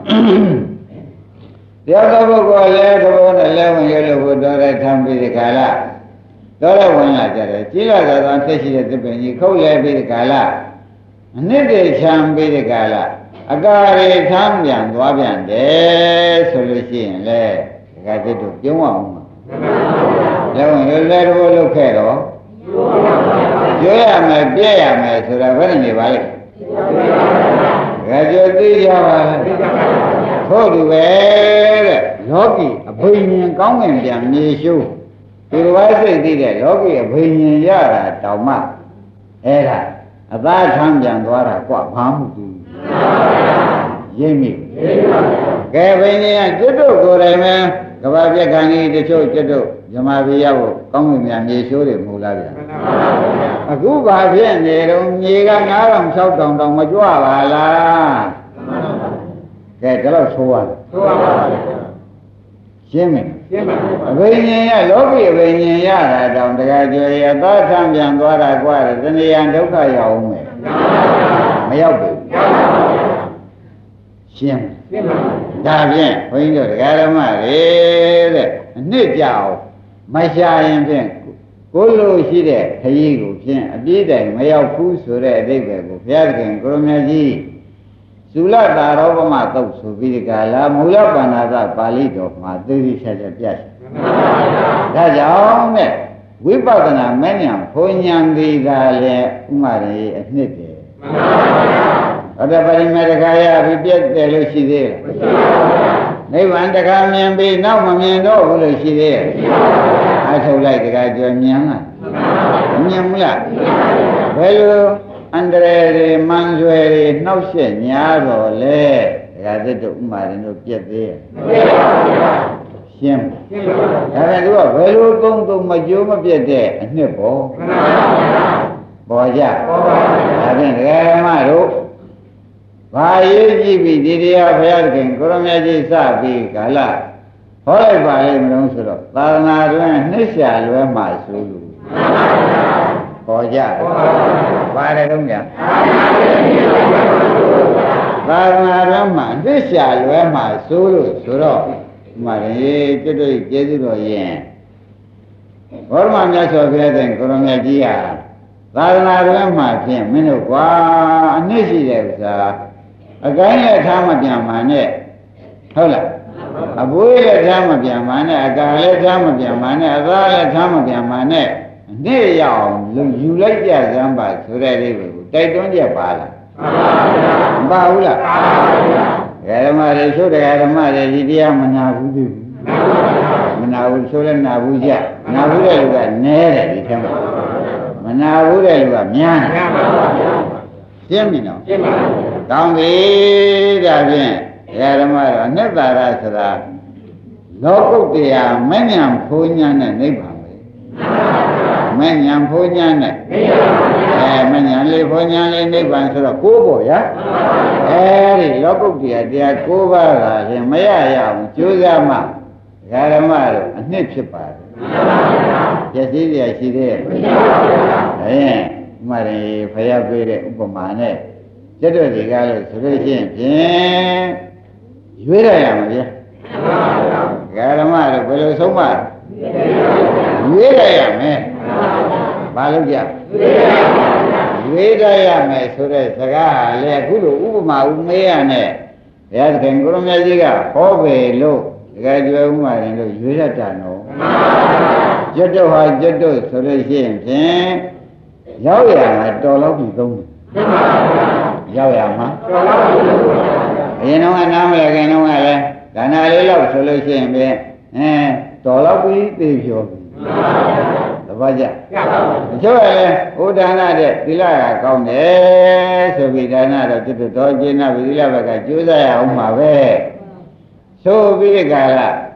တရားတော်ပုဂ္ဂိုလ်လည်းသဘောနဲ့လဲဝင်ရလို့ဘုတော်ရဲ့ထံပြီးဒီကလာတော်ရဝင်လာကြတယ်ကြီးလာသောတက်ရှိတဲ့သစ်ပင်ကြီးခုတ်လဲပြီးဒီကလာအနှစ်တည်းချမ်းပြီးဒီကလာအကာရေထမ်းပြန်သွားပြန်တယ်ဆိုလို့ရှိရင်လေဒီကတည်းတို့ပြုံးအောင်မှာလဲဝင်ရလဲတော်လုပ်ခဲ့တော့ကျွေးရမယ်ပြည့်ရမယ်ဆိုတာဘယ်နဲ့နေပါလဲဒါကြောင့်သိကြပါလားဟုတ်ပြီပဲတဲ့လောကီအဘိညာဉ်ကောင်းငင်ပြန်မြေရှုဒီလိုပဲစိတ်သိတဲ့လောကီအဘိညာဉ်ရတာတောင်မှအဲ့ဒါအသားထမ်းပြန်သွားတာကွဘာမှမသိဘူးရိပ်မိကဲဘိညာဉ်ကကျွတ်တို့ကိုယ်တိုင်ပဲကဘာပြက်ကံကြီးတချို့ကျွတ်တို့ဇမားပြရဖို့ကောင်းငင်ပြန်မြေရှုတယ်မဟုတ်လားဗျာအခုဘာဖြစ်နေတော့မြေကငါးထောင်၆ထောင်တောင်မကြွပါလားကဲဒါတော့ဆိုရမယ်ဆိုပါပါရှင်းမယ်ရှင်းပါအဘိညာဉ်ရလောကီအဘိညာဉ်ရတာတောင်တခါကျွေရသားထမ်းပြန်သွားတာကွာတဏှာဒုက္ခရောက်အောင်မယ်မရောက်ဘူးရှင်းရှင်းပါဒါဖြင့်ဘုန်းကြီးတို့တရားဓမ္မတွေတဲ့အနှစ်ကြောင်မရှာရင်ဖြင့်ကိုလိုရှိတဲ့ခရီးကိုဖြင့်အပြည့်တိုင်မရောက်ဘူးဆိုတဲ့အဓိပ္ပာယ်ကိုဘုရားသခင်ကိုရမကြီးသုလတာရောပမသုတ်ဆိုပြီးဒီကလာမူလပဏ္ဏသပါဠိတော်မှာသိသိချာချာပြတ်ဒါကြောင့်နဲ့ဝိပဿနာမဉ္ဇဉ်ဘုံဉဏ်ဒီသာလေဥမာရေအနှစ်တယ်ဟောတဲ့ပရိမေတခါရပြီးပြတ်တယ်လို့ရှိသေးတယ်မရှိပါဘူးနိဗ္ဗာန်တခါမြင်ပြီးနောက်မမြင်တော့ဘူးလို့ရှိသေးတယ်မရှိပါဘူးအထုတ်လိုက်တခါကြွမြင်လားမမြင်ဘူးလားဘယ်လိုအန္တရာယ်တွေမန်ဆွဲတွေနှောက်ယှက်ညားတော့လေဒါကသစ်တို့ဥမာရင်တို့ပြက်သေးရဲ့ရှင်းရှင်းပါဒါကသူကဘယ်လိုသုံးသုံးမကြိုးမပြက်တဲ့အနှစ်ပေါ်ပေါ်ကြပေါ်ပါဒါဖြင့်ဒကာဓမ္မတို့ဘာရေးကြည့်ပြီးဒီတရားဘုရားသခင်ကိုရမကြီးစပြီးကာလဟောလိုက်ပါလိမ့်မလို့ဆိုတော့သာသနာတွင်နှစ်ရှာလွဲမှဆိုလို့ပေါ်ကြပါတယ်တော့ညာသာသနာတော်မှာအစ်ရှာလွဲမှာဆိုလို့ဆိုတော့ဒီမှာလေကျွတ်တို့ကျေးဇူးတော်ရင်ဘောရမမြတ်စွာဘုရားတဲ့ကိုရမကြီးဟာသာသနာတော်မှာဖြင့်မင်းတို့ကွာအနည်းရှိတဲ့ဥစ္စာအကိုင်းနဲ့ထားမပြန်ပါနဲ့ဟုတ်လားအဘွေးလည်းထားမပြန်ပါနဲ့အကာလည်းထားမပြန်ပါနဲ့အသားလည်းထားမပြန်ပါနဲ့နေ့ရောက်လူယူလိုက်ကြစမ်းပါဆိုတဲ့လေးကိုတိုက်တွန်းကြပါလားမပါဘူးလားဓမ္မတွေဆိုတဲ့ဓမ္မတွေဒီတရားမနာဘူးသိဘူးမနာဘူးဆိုလည်းနာဘူးကြနာဘူးတဲ့လူကနဲတယ်ဒီထဲမှာမနာဘူးတဲ့လူကများတယ်ရှင်းပြီနော်ရှင်းပါပြီကောင်းပြီဒါဖြင့်ဓမ္မတော့အနှစ်သာရဆိုတာလောကုတ္တရာမဉ္ဇဉ်ဘုံညာနဲ့နိဗ္ဗာန်မဉ္ဇဉ်ဘုံညာနဲ့အဲမဉ္ဇဉ်လေးဘုံညာလေးနိဗ္ဗာန်ဆိုတော့ကိုးပေါ့ဗျာအဲဒီလောကုတ္တရာတရားကိုးပါးကလည်းမရရအောင်ကြိုးစားမှဓမ္မတော့အနှစ်ဖြစ်ပါတယ်ပြည့်စည်ရရှိသေးရဲ့အဲဥမာရင်ဖယားပေးတဲ့ဥပမာနဲ့ကျွတ်တို့တွေကလို့ဆိုလို့ရှိရင်ဖြင့်ရွေးရရမှာဗျာဓမ္မတော့ဘယ်လိုဆုံးမရွေးရရမယ်ဘာလို့ကြရွေးရရမယ်ဆိုတဲ့စကားဟာလေအခုလိုဥပမာဥမေးရနဲ့ဘုရားသခင်ကိုရမကြီးကဟောပေလို့တကယ်ကျွဲဥမာရင်လို့ရွေးရတာနော်ကျွတ်တော့ဟာကျွတ်တော့ဆိုလို့ရှိရင်ဖြင့်ရောက်ရမှာတော်တော့ပြီသုံးတယ်ရောက်ရမှာတော်တော့ပြီအရင်တော့နားမလဲခင်တော့လည်းဒါနာလေးလောက်ဆိုလို့ရှိရင်ဖြင့်အဲတော်တော့ပြီသိပြောပြီသဘောကျတချို့ကလည်းဥဒါနတဲ့သီလကကောင်းတယ်ဆိုပြီးဒါနတော့ကျွတ်တော်ကျင်းနာသီလဘက်ကကျိုးစားရအောင်ပါပဲဆိုပြီးကြလား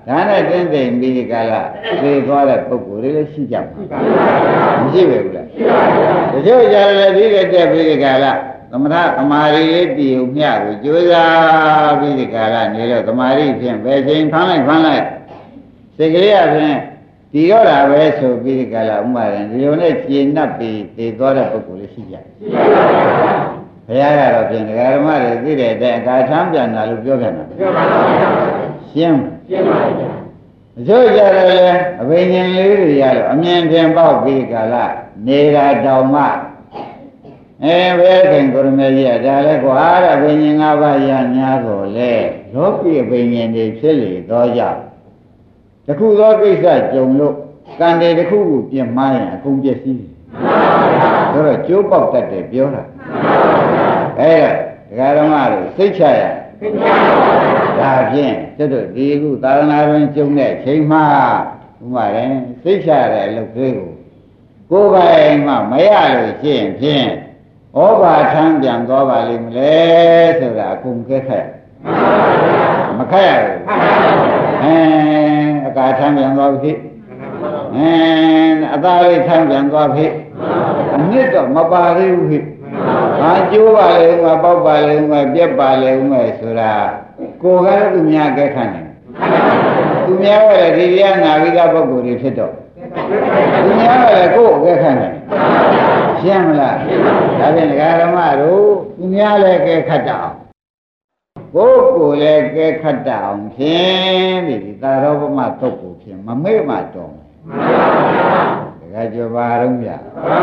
ဒါနဲ့တင်းတိမ်ပြီးဒီကလာသိသွားတဲ့ပုဂ္ဂိုလ်တွေလည်းရှိကြမှာမရှိပဲဘူးလားတချို့ကြတယ်ဒီကတက်ပြီးဒီကလာသမထသမာဓိလေးတည်ုံမျှကိုကြိုးစားပြီးဒီကလာနေလို့သမာဓိဖြင့်ပဲချိန်ဖမ်းလိုက်ဖမ်းလိုက်စိတ်ကလေးအပြင်ဒီတော့တာပဲဆိုပြီးဒီကလာဥမာရင်ဒီလိုနဲ့ကျင့်납ပြီးသိသွားတဲ့ပုဂ္ဂိုလ်လေးရှိကြတယ်ဘုရားကတော့ပြင်ဒကာဓမ္မတွေသိတဲ့အတိုင်းအခါထမ်းပြန်တာလို့ပြောပြန်တာပြောပါဘူးရှင်းရှင်းပါဗျာအကျိုးကြတယ်လေအဘိညာဉ်လေးတွေရလို့အမြင်ပြန်ပေါက်ပြီးကလာနေတာတောင်မှအဲဘယ်ခင်ကိုရမေကြီးကဒါလဲကွာတဲ့အဘိညာဉ်၅ပါးရညာကိုလေလောကီအဘိညာဉ်တွေဖြစ်လေတော့ကြတခုသောကိစ္စကြုံလို့ကံတွေတစ်ခုခုပြင်မှားရင်အကုန်ပြည့်စည်တယ်ဒါတော့ကျိုးပေါက်တတ်တယ်ပြောတာအဲဒကာဓမ္မတို့စိတ်ချရဒါဖြင့်တို့တို့ဒီခုသာသနာ့တွင်ကျုံတဲ့ချိန်မှာဥမာရင်စိတ်ချရတဲ့အလုပ်ကလေးကိုကိုယ်ပိုင်မှမရလို့ရှိရင်ဖြင့်ဩဘာထမ်းပြန်သွားပါလိမ့်မလဲဆိုတာအကုန်ကဲခက်မခက်ရဘူးအဲအကာထမ်းပြန်သွားပြီအဲအသားလေးထမ်းပြန်သွားပြီအနစ်တော့မပါသေးဘူးဖြစ်ဘာကျိုးပါလဲဥမပေါက်ပါလဲဥမပြက်ပါလဲဥမဆိုတာကိုယ်ကတော့သူများကဲခန့်တယ်သူများကလည်းဒီတရားနာဝိကပုဂ္ဂိုလ်တွေဖြစ်တော့သူများကလည်းကိုယ်ကဲခန့်တယ်ရှင်းမလားဒါဖြင့်ဒကာဓမ္မတို့သူများလည်းကဲခတ်တအောင်ကိုယ်ကိုယ်လည်းကဲခတ်တအောင်ဖြင့်ဒီသာရောပမသုတ်ကိုဖြင့်မမေ့မှတော်မယ်ဒကာကျော်ပါတော့ဗျာ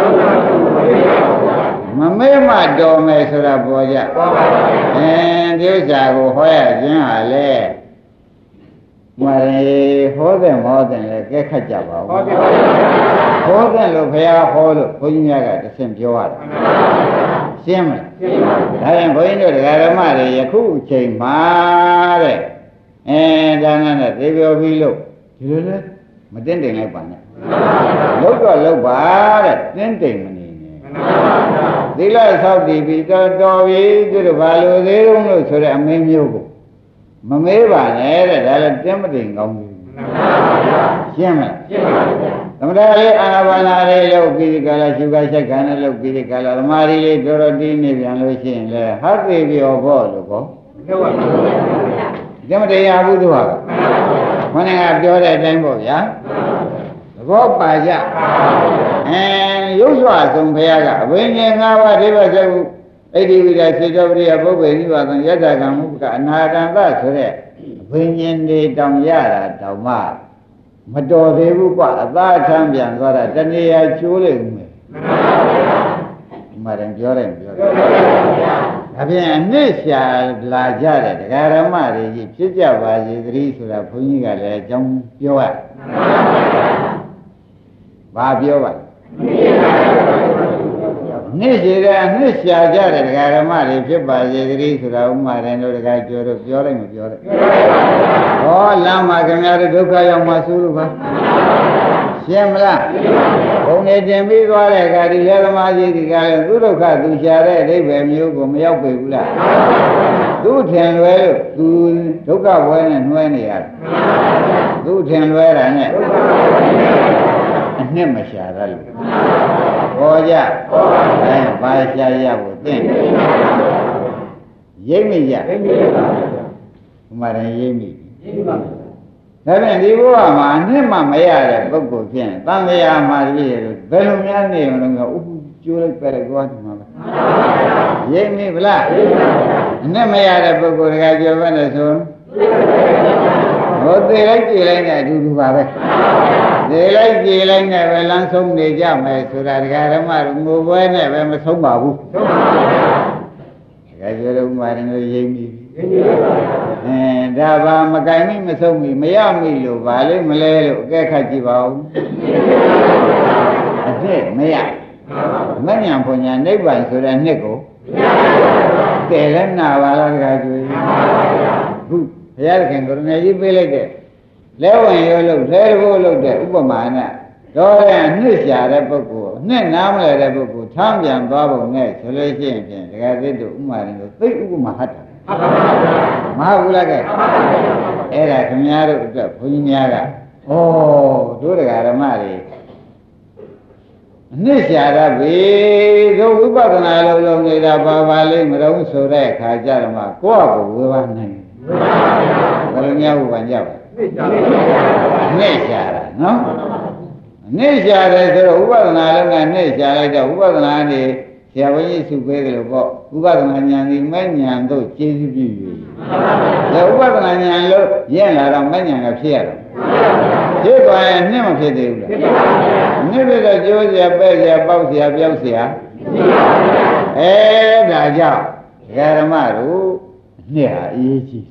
မမေ့မှတော်မယ်ဆိုတာပေါ်ကြအဲဒီဥစ္စာကိုဟောရခြင်းဟာလေမရေဟောတဲ့ဟောတဲ့လည်းကဲခတ်ကြပါဦးဟောတဲ့လို့ဘုရားဟောလို့ဘုန်းကြီးများကတဆင့်ပြောရတာရှင်းမလားရှင်းပါဘူးဒါရင်ဘုန်းကြီးတို့ဒကာဓမ္မတွေယခုအချိန်မှာတဲ့အဲဒါနဲ့သေပြောပြီးလို့ဒီလိုလဲမတင်းတိမ်လိုက်ပါနဲ့လောက်တော့လောက်ပါတဲ့တင်းတိမ်မနေနဲ့သီလဆောက်တည်ပြီးတော်တော်ပြီသူတို့ဘာလို့သေးတုံးလို့ဆိုတဲ့အမင်းမျိုးကိုမမေးပါနဲ့တဲ့ဒါလည်းတင်းမတိမ်ကောင်းဘူးရှင်းမလားရှင်းပါပြီသမထလေးအာနာပါနာလေးလုပ်ပြီးဒီကလာရှုခါချက်ခံနဲ့လုပ်ပြီးဒီကလာသမာဓိလေးတော်တော်တည်နေပြန်လို့ရှိရင်လေဟတ်သေးပြောဖို့လို့ပေါ့ပြောပါဘူးတင်းမတရားဘူးသူဟာမင်းကပြောတဲ့အတိုင်းပေါ့ဗျာသဘောပါကြအဲရုပ်စွာဆုံးဘုရားကအဘိညာဉ်၅ပါးဒိဗ္ဗစကုဣတိဝိဒစေတောပရိယပုပ္ပေနိဗ္ဗာန်ယတ္တကံမုပ္ပကအနာတံသဆိုတဲ့အဘိညာဉ်တွေတောင်ရတာတောင်မှမတော်သေးဘူးကွာအသာထမ်းပြန်သွားတာတဏှာချိုးလိုက်ဦးမယ်ဒီမှာတည်းပြောတယ်ပြောတယ်ဒါဖြင့်အနစ်ရှာလာကြတဲ့ဒကာရမတွေကြီးဖြစ်ကြပါစေသတိဆိုတာဘုန်းကြီးကလည်းအကြောင်းပြောရဘာပြောပါနစ်ရှိတဲ့အနစ်ရှာကြတဲ့ဒကာရမတွေဖြစ်ပါစေသတိဆိုတာဥမာတယ်တို့ဒကာကျော်တို့ပြောလိုက်မပြောလိုက်ဟောလမ်းမှာခင်ဗျားတို့ဒုက္ခရောက်မှဆိုလို့ပါရှင်းမလားဘုံနေတင်ပြီးသွားတဲ့အခါဒီလေသမားကြီးဒီကလည်းသူဒုက္ခသူရှာတဲ့အဓိပ္ပာယ်မျိုးကိုမရောက်ပြီဘူးလားသူထင်လွဲလို့သူဒုက္ခဝဲနဲ့နှွဲနေရတယ်သူထင်လွဲတာနဲ့အနှစ်မရှာရလို့ပေါ်ကြအဲဘာရှာရဖို့သင့်ရိပ်မိကြဘုမာရင်ရိပ်မိဒါဖြင့်ဒီဘဝမှာအနှစ်မှမရတဲ့ပုဂ္ဂိုလ်ဖြင့်တန်လျာမှာတည်းဘယ်လိုများနေမလို့ဥပ္ပကျိုးလိုက်ပဲကွာဒီမှာပဲရိပ်မိဗလားအနှစ်မရတဲ့ပုဂ္ဂိုလ်တကပြောပဲနဲ့ဆိုဟောသေးလိုက်ကြည်လိုက်နဲ့အတူတူပါပဲသေးလိုက်ကြည်လိုက်နဲ့ပဲလမ်းဆုံးနေကြမယ်ဆိုတာဒကာဓမ္မတို့ငိုပွဲနဲ့ပဲမဆုံးပါဘူးဒကာပြောတော့ဥမာရင်လို့ရိပ်မိအဲဒါပါမကင်မိမဆုံးမိမရမိလို့ဗာလေမလဲလို့အကဲခတ်ကြည့်ပါဦးအဖြစ်မရမဉ္ဇဉ်ဖွညာနိဗ္ဗာန်ဆိုတဲ့နှစ်ကိုတည်လဲနာပါလားတခါကျွေးခုဘုရားခင်ကိုရမေကြီးပေးလိုက်တဲ့လဲဝင်ရောလို့လဲဖို့လို့တဲ့ဥပမာနဲ့တော့တဲ့နှစ်ရှာတဲ့ပုဂ္ဂိုလ်နှစ်နားမလဲတဲ့ပုဂ္ဂိုလ်ထမ်းပြန်သွားပုံနဲ့ဆိုလို့ရှိရင်ဖြင့်တခါသိတို့ဥမာရင်သိဥပမာဟတ်တာမဟုတ်ဘူးလားကဲအဲ့ဒါခင်ဗျားတို့အတွက်ဘုန်းကြီးများကဩတို့တရားဓမ္မတွေအနစ်ရှာရပြီတို့ဝိပဿနာလုံးလုံးနေတာပါပါလိမ့်မလို့ဆိုတဲ့အခါကျတော့မှကိုယ့်အကိုဝေဘာနိုင်ဘယ်လိုများဝေဘာကြပါအနစ်ရှာတာနော်အနစ်ရှာတယ်ဆိုတော့ဝိပဿနာလုံးကနှိမ့်ရှာလိုက်တော့ဝိပဿနာနေဆရာဝန်ကြီးစုပေးတယ်လို့ပေါ့ဝိပဿနာဉာဏ်ဒီမဲ့ဉာဏ်တို့ကျေးဇူးပြု၍ဒါဝိပဿနာဉာဏ်လို့ရင့်လာတော့မဲ့ဉာဏ်ကဖြစ်ရတော့ဖြစ်သွားရင်နှိမ့်မဖြစ်သေးဘူးလားနှိမ့်ပြီးတော့ကျိုးစရာပဲ့စရာပေါက်စရာပြောက်စရာအဲဒါကြောင့်ဓမ္မတို့နှိမ့်ဟာအရေးကြီး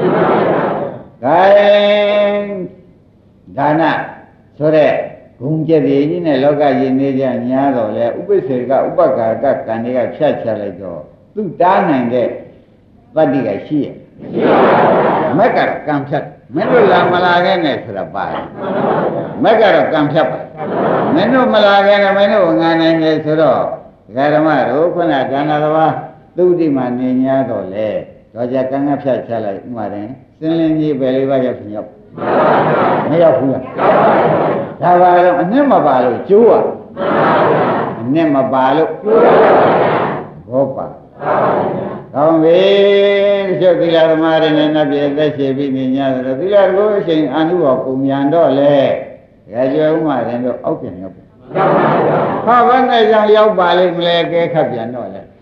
တယ်ဒါနဆိုတဲ့ဂုံကျက်တွေကြီးနဲ့လောကကြီးနေကြညာတော့လေဥပိ္ပစေကဥပက္ခာကကံတွေကဖြတ်ချလိုက်တော့သူတားနိုင်တဲ့တတ္တိကရှိရဲ့မက်ကတော့ကံဖြတ်မင်းတို့လာမလာခဲ့နဲ့ဆိုတာပါတယ်မက်ကတော့ကံဖြတ်ပါမင်းတို့မလာခဲ့နဲ့မင်းတို့ငါနိုင်တယ်ဆိုတော့ဓမ္မတို့ခုနဒါနတော်ဘာသုတိမှနေညာတော့လေတော့ကြကံကဖြတ်ချလိုက်ဥမာတယ်စင်းလင်းကြီးပဲလေးပါရောက်ဖြစ်ရောက်မရောက်ဘူးလားဒါပါတော့အနှစ်မပါလို့ကျိုးอ่ะအနှစ်မပါလို့ဘောပါကောင်းပြီတချို့သီလသမားတွေနဲ့နတ်ပြည်သက်ရှိပြီးနေညာဆိုတော့သီလကိုအချိန်အာနုဘောပုံမြန်တော့လေဒါကြွယ်ဥမာတယ်တော့အောက်ပြန်ရောက်ပါဟာဘယ်နဲ့ကြောင့်ရောက်ပါလိမ့်မလဲကဲခတ်ပြန်တော့လေ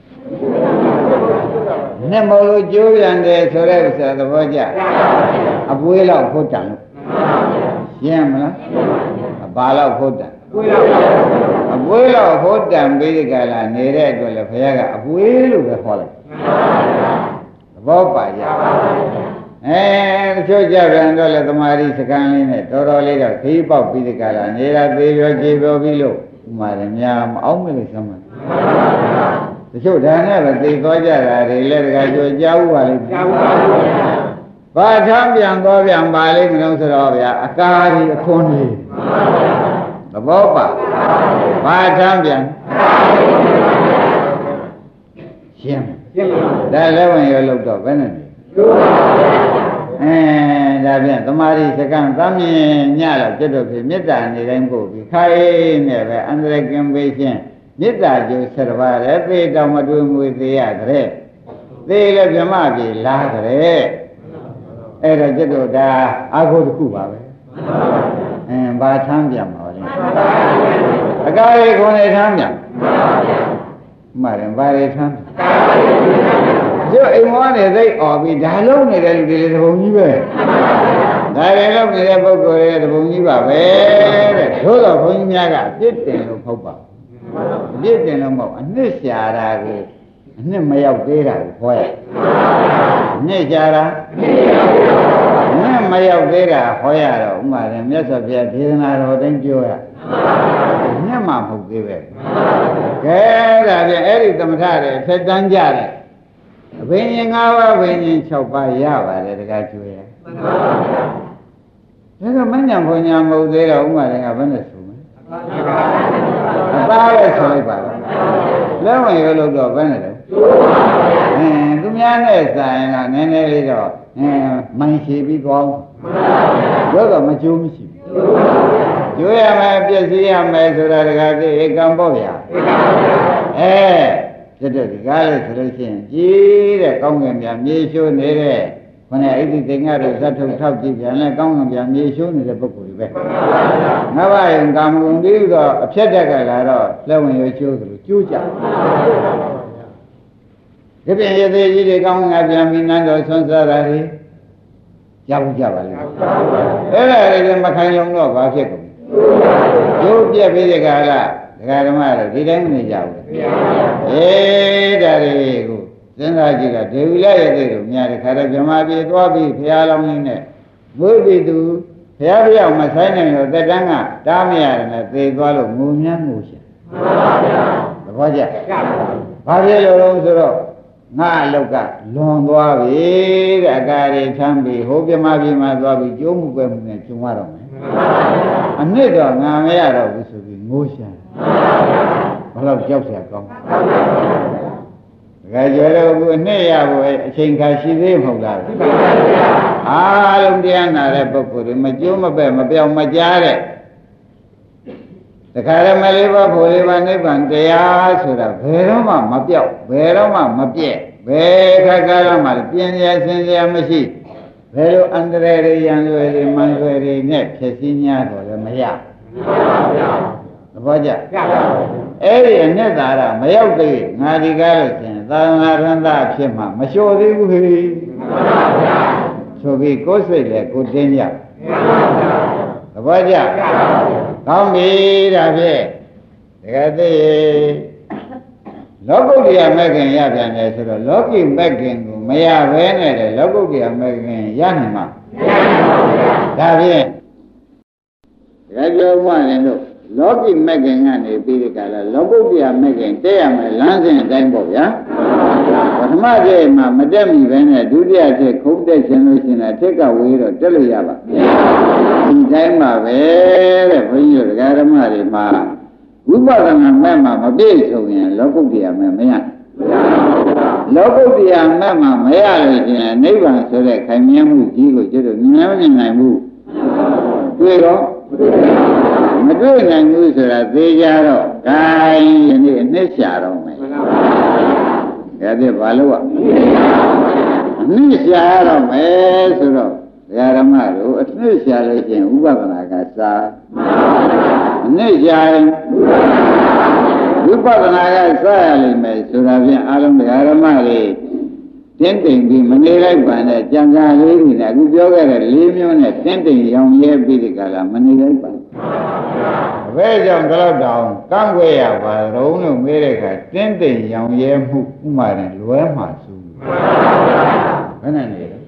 နဲ့မလို့ကျိုးပြန်တယ်ဆိုတဲ့ဥစ္စာသဘောကျအပွေးလောက်ဖို့တန်လို့ရှင်းမလားအပါလောက်ဖို့တန်အပွေးလောက်ဖို့တန်ပြီးဒီကလာနေတဲ့အတွက်လည်းဘုရားကအပွေးလို့ပဲခေါ်လိုက်သဘောပါကြအဲတချို့ကြပြန်တော့လေသမာဓိစကံလေးနဲ့တော်တော်လေးတော့ခီးပေါက်ပြီးဒီကလာနေတာသေးပြောကြေပြောပြီးလို့ဥမာရများမအောင်မလို့စမ်းမှာတချို့ဒါနဲ့ပဲသိသွားကြတာတွေလည်းတကယ်ကြိုကြားဥပါလိမ့်မယ်ဘာထမ်းပြန်သွားပြန်ပါလိမ့်မလို့ဆိုတော့ဗျာအကားကြီးအခွန်းကြီးသဘောပါဘာထမ်းပြန်ရှင်းရှင်းဒါလည်းဝင်ရလို့တော့ဘယ်နဲ့အဲဒါပြန်သမာဓိစကံသမြင်ညတော့ကျွတ်တော့ဖြစ်မေတ္တာနေတိုင်းပို့ပြီးခိုင်းနေပဲအန္တရာယ်ကင်းပေးခြင်းမေတ္တာကျိုးဆရပါရဲ့သေတောင်မတွေ့မွေသေးရတဲ့သေလည်းဗြဟ္မပြေလာတဲ့အဲ့တော့ကျွတ်တော့ဒါအာဟုတစ်ခုပါပဲအင်းဘာထမ်းပြန်ပါလဲအကားလေးခွန်လေးထမ်းပြန်မှန်တယ်ဘာလေးထမ်းကျို့အိမ်မောနေသိအော်ပြီးဒါလုံးနေတဲ့လူတွေလည်းတပုံကြီးပဲဒါလည်းလုံးနေတဲ့ပုဂ္ဂိုလ်တွေတပုံကြီးပါပဲတဲ့သို့တော့ဘုန်းကြီးများကအပြစ်တင်လို့ဟုတ်ပါအပြစ်တင်လို့မဟုတ်အနှစ်ရှာတာကိုအနှစ်မရောက်သေးတာကိုခေါ်ရအနှစ်ရှာတာအနှစ်မရောက်သေးတာခေါ်ရတော့ဥမာလည်းမြတ်စွာဘုရားဒေသနာတော်တိုင်းပြောရအနှစ်မှမဟုတ်သေးပဲကဲဒါပြန်အဲ့ဒီသမထတွေဖက်တန်းကြတယ်အဘိညာဉ်၅ပါးဘိညာဉ်၆ပါးရပါတယ်တကားကျွေးရဒါကမညာဘုံညာမဟုတ်သေးတော့ဥမာလည်းကဘယ်နဲ့ဆိုမလဲအသားပဲဆိုလိုက်ပါတော့လဲဝင်ရလို့တော့ဘယ်နဲ့လဲအင်းသူများနဲ့ဆိုင်ကနည်းနည်းလေးတော့အင်းမိုင်းရှိပြီးသွားတော့တော့မကျိုးမရှိဘူးကျွေးရမယ်ပြည့်စည်ရမယ်ဆိုတာတကားသိဧကံပေါ့ဗျာအဲတတဲ့ဒီကားလေးဆိုလို့ရှိရင်ကြီးတဲ့ကောင်းကင်ပြန်မြေရှိုးနေတဲ့ခொနဲ့အိသိသိငါတို့ဇတ်ထုတ်ထောက်ကြည့်ပြန်လဲကောင်းကင်ပြန်မြေရှိုးနေတဲ့ပုဂ္ဂိုလ်တွေပဲငါးပါးရင်ကာမဂုဏ်ပြီးတော့အဖြတ်တက်ကလာတော့လက်ဝင်ရချိုးသလိုကျိုးကြဒီပြင်ရသေးကြီးတွေကောင်းကင်ပြန်ပြီးနန်းတော်ဆွမ်းစားတာတွေကြားဘူးကြပါလိမ့်အဲ့ဒါတွေမခိုင်လုံတော့ဘာဖြစ်ကုန်ကျိုးပြက်ပြီးတဲ့ကာလဒကာဓမ္မတို့ဒီတိုင်းမနေကြဘူးအေးဒါတွေကိုစဉ်းစားကြည့်တော့ဒေဝီလရဲ့သိတို့များတဲ့ခါတော့ဗြဟ္မာပြေသွားပြီးဘုရားလောင်းကြီးနဲ့ဝိပိသူဘုရားပြောင်းမဆိုင်နိုင်တော့သက်တမ်းကတားမရတယ်နဲ့သေသွားလို့ငုံမြန်းငုံရှင်သဘောကျဘာဖြစ်လို့လဲဆိုတော့ငါအလောက်ကလွန်သွားပြီတဲ့အကားတွေထမ်းပြီးဟိုဗြဟ္မာပြေမှာသွားပြီးကျိုးမှုပဲမှုနဲ့ကျုံရတော့မယ်အနစ်တော့ငါမရတော့ဘူးဆိုပြီးငိုးရှာဘယ်လောက်ကြောက်เสียကောင်းဒါကြွယ်တော့ကိုနှစ်ရဖို့အချိန်ခါရှိသေးမဟုတ်လားအားလုံးတရားနာတဲ့ပုဂ္ဂိုလ်တွေမကျိုးမပဲ့မပြောင်းမကြားတဲ့တခါရမလေးပါဖို့လေးပါနိဗ္ဗာန်တရားဆိုတာဘယ်တော့မှမပြောက်ဘယ်တော့မှမပြည့်ဘယ်ခါကာလမှပြင်းရစင်စရာမရှိဘယ်လိုအန္တရာယ်တွေရန်တွေတွေမန်တွေတွေနဲ့ဖြစ်စည်း냐တော့လည်းမရသဘောကျအဲ့ဒီအနှစ်သာရမရောက်သေးငါဒီကားလို့ရှင်သာသနာ့ရဟန္တာဖြစ်မှမလျှော်သေးဘူးဟေ့ဆိုပြီးကိုယ်စိတ်လည်းကိုတင်းကြသဘောကျကောင်းပြီဒါဖြင့်တကယ်သိလောကုတ္တရာမဂ္ဂင်ရပြန်တယ်ဆိုတော့လောကီမဂ္ဂင်ကိုမရဘဲနဲ့လေလောကုတ္တရာမဂ္ဂင်ရနိုင်မှာဒါဖြင့်တကယ်ပြောမှလည်းလို့လောကီမဂ္ဂင်ကနေပြီးဒီကလာလောကုတ္တရာမဂ္ဂင်တက်ရမယ်လမ်းစဉ်အတိုင်းပေါ့ဗျာပထမကျဲမှာမတက်မိပဲနဲ့ဒုတိယကျဲခုတ်တက်ခြင်းလို့ရှိရင်ထက်ကဝေးတော့တက်လို့ရပါဒီတိုင်းမှာပဲတဲ့ဘုန်းကြီးတို့ဒကာဓမ္မတွေမှာဝိပဿနာမဲ့မှာမပြည့်စုံရင်လောကုတ္တရာမဲ့မရလောကုတ္တရာမဲ့မှာမရလို့ရှိရင်နိဗ္ဗာန်ဆိုတဲ့ခိုင်မြဲမှုကြီးကိုကျွတ်မြင်မမြင်နိုင်ဘူးတွေ့တော့မတွေ့နိုင်ဘူးဆိုတာသိကြတော့ဂိုင်းယနေ့အနှစ်ရှာတော့မယ်ဒါပြဘာလို့อ่ะအနှစ်ရှာတော့မယ်ဆိုတော့ဓမ္မတို့အနှစ်ရှာလို့ရှိရင်ဥပဒနာကစာအနှစ်ရှာရင်ဝိပဿနာကစရလိမ့်မယ်ဆိုတာဖြင့်အာလုံးဓမ္မတွေတင်းတိမ်ပြီးမနေလိုက်ပါနဲ့ကြံကားလေးတွေနဲ့အခုပြောခဲ့တဲ့လေးမျိုးနဲ့တင်းတိမ်ရောင်ရဲပြီးဒီကလာမနေလိုက်ပါဘယ်ကြောင့်တော့တောင်ကန့်ွယ်ရပါရုံးလို့မေးတဲ့အခါတင်းတိမ်ရောင်ရဲမှုဥမာနဲ့လွဲမှာစုဘယ်နဲ့နေလဲ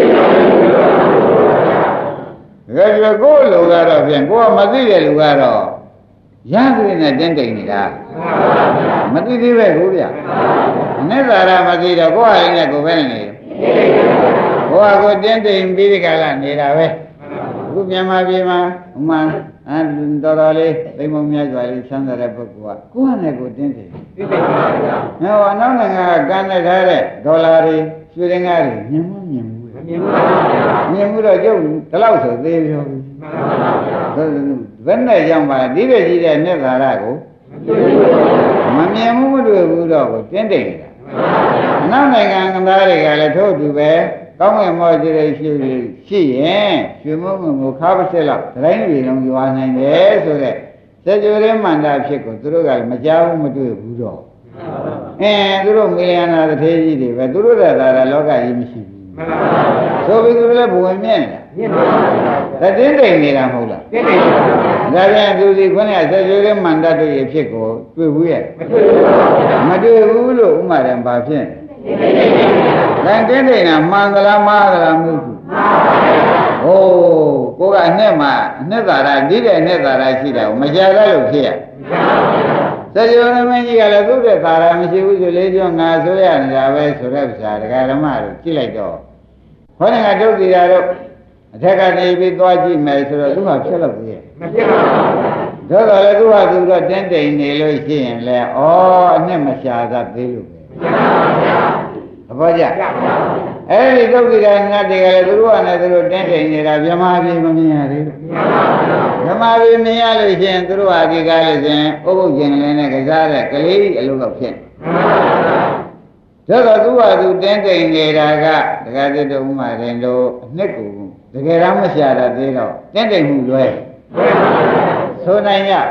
ဒါကြကိုလူကတော့ပြန်ကိုကမသိတဲ့လူကတော့ရသေးနဲ့တင်းတိမ်နေတာမသိသေးပဲကိုဗျအနိစ္စရာမသိတော့ကိုယ်ဟာလည်းကိုယ်ပဲနေတယ်ကိုယ်ဟာကိုတင်းတိမ်ပြီးဒီကလာနေတာပဲအခုမြန်မာပြည်မှာဟိုမှာအဲတော်တော်လေးသိမုံမြတ်စွာလေးချမ်းသာတဲ့ပုဂ္ဂိုလ်ကကိုယ်ဟာနဲ့ကိုယ်တင်းတိမ်တင်းတိမ်ပါဗျာဟောအနောက်နိုင်ငံကကန်နေထားတဲ့ဒေါ်လာတွေရွှေရင်ကားတွေမြင်မမြင်ဘူးမြင်ပါဗျာမြင်မှုတော့ကျုပ်ဒီလောက်ဆိုသေးပြောပြီမှန်ပါဗျာဘယ်နဲ့ကြောင့်ပါဒီလိုကြီးတဲ့နှစ်သာရကိုမမြင်မှုမတွေ့ဘူးတော့ကိုတင်းတိမ်နေတာအနောက်နိုင်ငံကသားတွေကလည်းထို့တူပဲကောင်းငင်မောကြည့်ရရှိရှိရင်ရွှေမုံငုံခါပစက်လောက်တိုင်းပြည်လုံးရွာနိုင်တယ်ဆိုတော့စကြဝဠာမန္တဖြစ်ကိုသူတို့ကလည်းမကြားဘူးမတွေ့ဘူးတော့အင်းသူတို့မေလျာနာတထေးကြီးတွေပဲသူတို့တဲ့သာလောကကြီးမရှိဘူးမှန်ပါဗျာဆိုပြီးသူလည်းဘဝင်မြင့်နေတာမြင့်ပါဗျာတတင်းတိမ်နေတာမဟုတ်လားတင်းတိမ်ပါဗျာဒါပြန်သူစီခွန်းကစကြဝဠာမန္တတို့ရဲ့ဖြစ်ကိုတွေ့ဘူးရဲ့မတွေ့ဘူးပါဗျာမတွေ့ဘူးလို့ဥမာတယ်ဘာဖြစ်တင်းတိမ်တင်းတိမ်တာမှန်သလားမှားသလားမဟုတ်ဘူးမှန်ပါဗျာဟိုးကိုကအနှစ်မှာအနှစ်သာရဒီတဲ့အနှစ်သာရရှိတာကိုမရှာရလို့ဖြစ်ရမှန်ပါဗျာစကြဝဠာမင်းကြီးကလည်းသူ့တဲ့သာရမရှိဘူးဆိုလေးပြောငါဆိုရနေတာပဲဆိုတဲ့ဥစ္စာဒကာဓမ္မတို့ကြည့်လိုက်တော့ခေါင်းကဒုက္ခိတာတို့အထက်ကနေပြီးသွားကြည့်မယ်ဆိုတော့သူကဖြစ်လို့သေးရဲ့မဖြစ်ပါဘူးဒါတော့လေသူကသူတော့တင်းတိမ်နေလို့ရှိရင်လေဩအနှစ်မရှာတာသေးလို့ပဲသဘောကျအဲ့ဒီဒုက္ခိတာငါတွေကလည်းသူတို့ကလည်းသူတို့တင်းတိမ်နေတာမြမပြေမမြင်ရသေးဘူးမြမပြေမြင်ရလို့ရှိရင်သူတို့ဟာဒီကားလို့ရှိရင်ဥပုပ်ကျင်လည်းနဲ့ကစားတဲ့ကလေးအလုပ်တော့ဖြစ်ဒါတော့သူကသူတင်းတိမ်နေတာကဒကာတိတို့ဥမာရင်တို့အနှစ်ကိုတကယ်တော့မရှာတာသေးတော့တင်းတိမ်မှုလွဲဆိုနိုင်ရ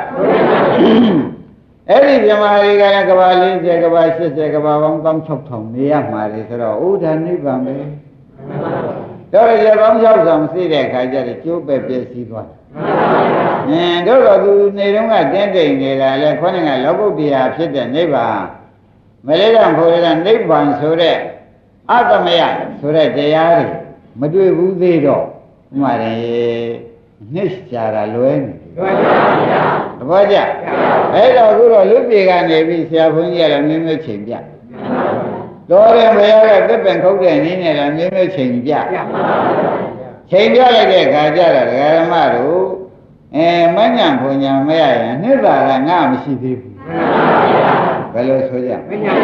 အဲ့ဒီမြမာတွေကလည်းကဘာလေးဆယ်ကဘာရှစ်ဆယ်ကဘာပေါင်း၁၆ထောင်နေရမှာလေဆိုတော့ဥဒါနိဗ္ဗာန်ပဲတော့ရပေါင်း၆ထောင်သိတဲ့အခါကျတော့ကျိုးပဲပြည့်စည်သွားတယ်အင်းတို့တော့သူနေတော့ကတင်းတိမ်နေတာလေခေါင်းကလောကုတ္တရာဖြစ်တဲ့နိဗ္ဗာန်မလေးကဖို့ရတဲ့နိဗ္ဗာန်ဆိုတဲ့အတ္တမယဆိုတဲ့တရားတွေမတွေ့ဘူးသေးတော့ဥမာရင်နှစ်ရှာတာလွဲနေလွဲပါဗျာသဘောကျအဲ့တော့အခုတော့လူပြေကနေပြီးဆရာဘုန်းကြီးကလည်းမျိုးမျိုးချိန်ပြတော်တယ်ဘုရားကသစ်ပင်ခုတ်တဲ့နည်းနဲ့လည်းမျိုးမျိုးချိန်ပြချိန်ပြလိုက်တဲ့ခါကျတော့ဒကာဓမ္မတို့အဲမညံဘုံညာမရရင်နှစ်သာကငါမရှိသေးဘူးဘယ်လိုဆိုကြ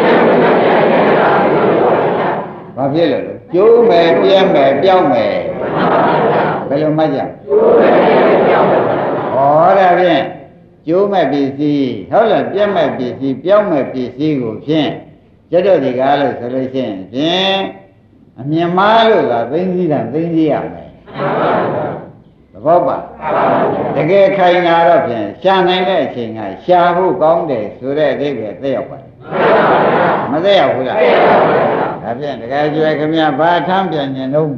ဘာဖြစ်လို့လဲကျိုးမယ်ပြဲမယ်ပြောင်းမယ်ဘယ်လိုမှတ်ကြကျိုးမယ်ပြဲမယ်ပြောင်းမယ်ဟောဒါဖြင့်ကျိုးမဲ့ပစ္စည်းဟုတ်လားပြက်မဲ့ပစ္စည်းပြောင်းမဲ့ပစ္စည်းကိုဖြင့်ကျွတ်တော်ဒီကားလို့ဆိုလို့ရှိရင်ဖြင့်အမြင်မားလို့ကသိသိတာသိသိရမယ်သဘောပါတကယ်ခိုင်တာတော့ဖြင့်ရှာနိုင်တဲ့အချိန်ကရှာဖို့ကောင်းတယ်ဆိုတဲ့အဓိပ္ပာယ်သက်ရောက်ပါတယ်မသက်ရောက်ဘူးလားဒါဖြင့်တကယ်ကျွဲခမရဘာထမ်းပြန်ညင်တော့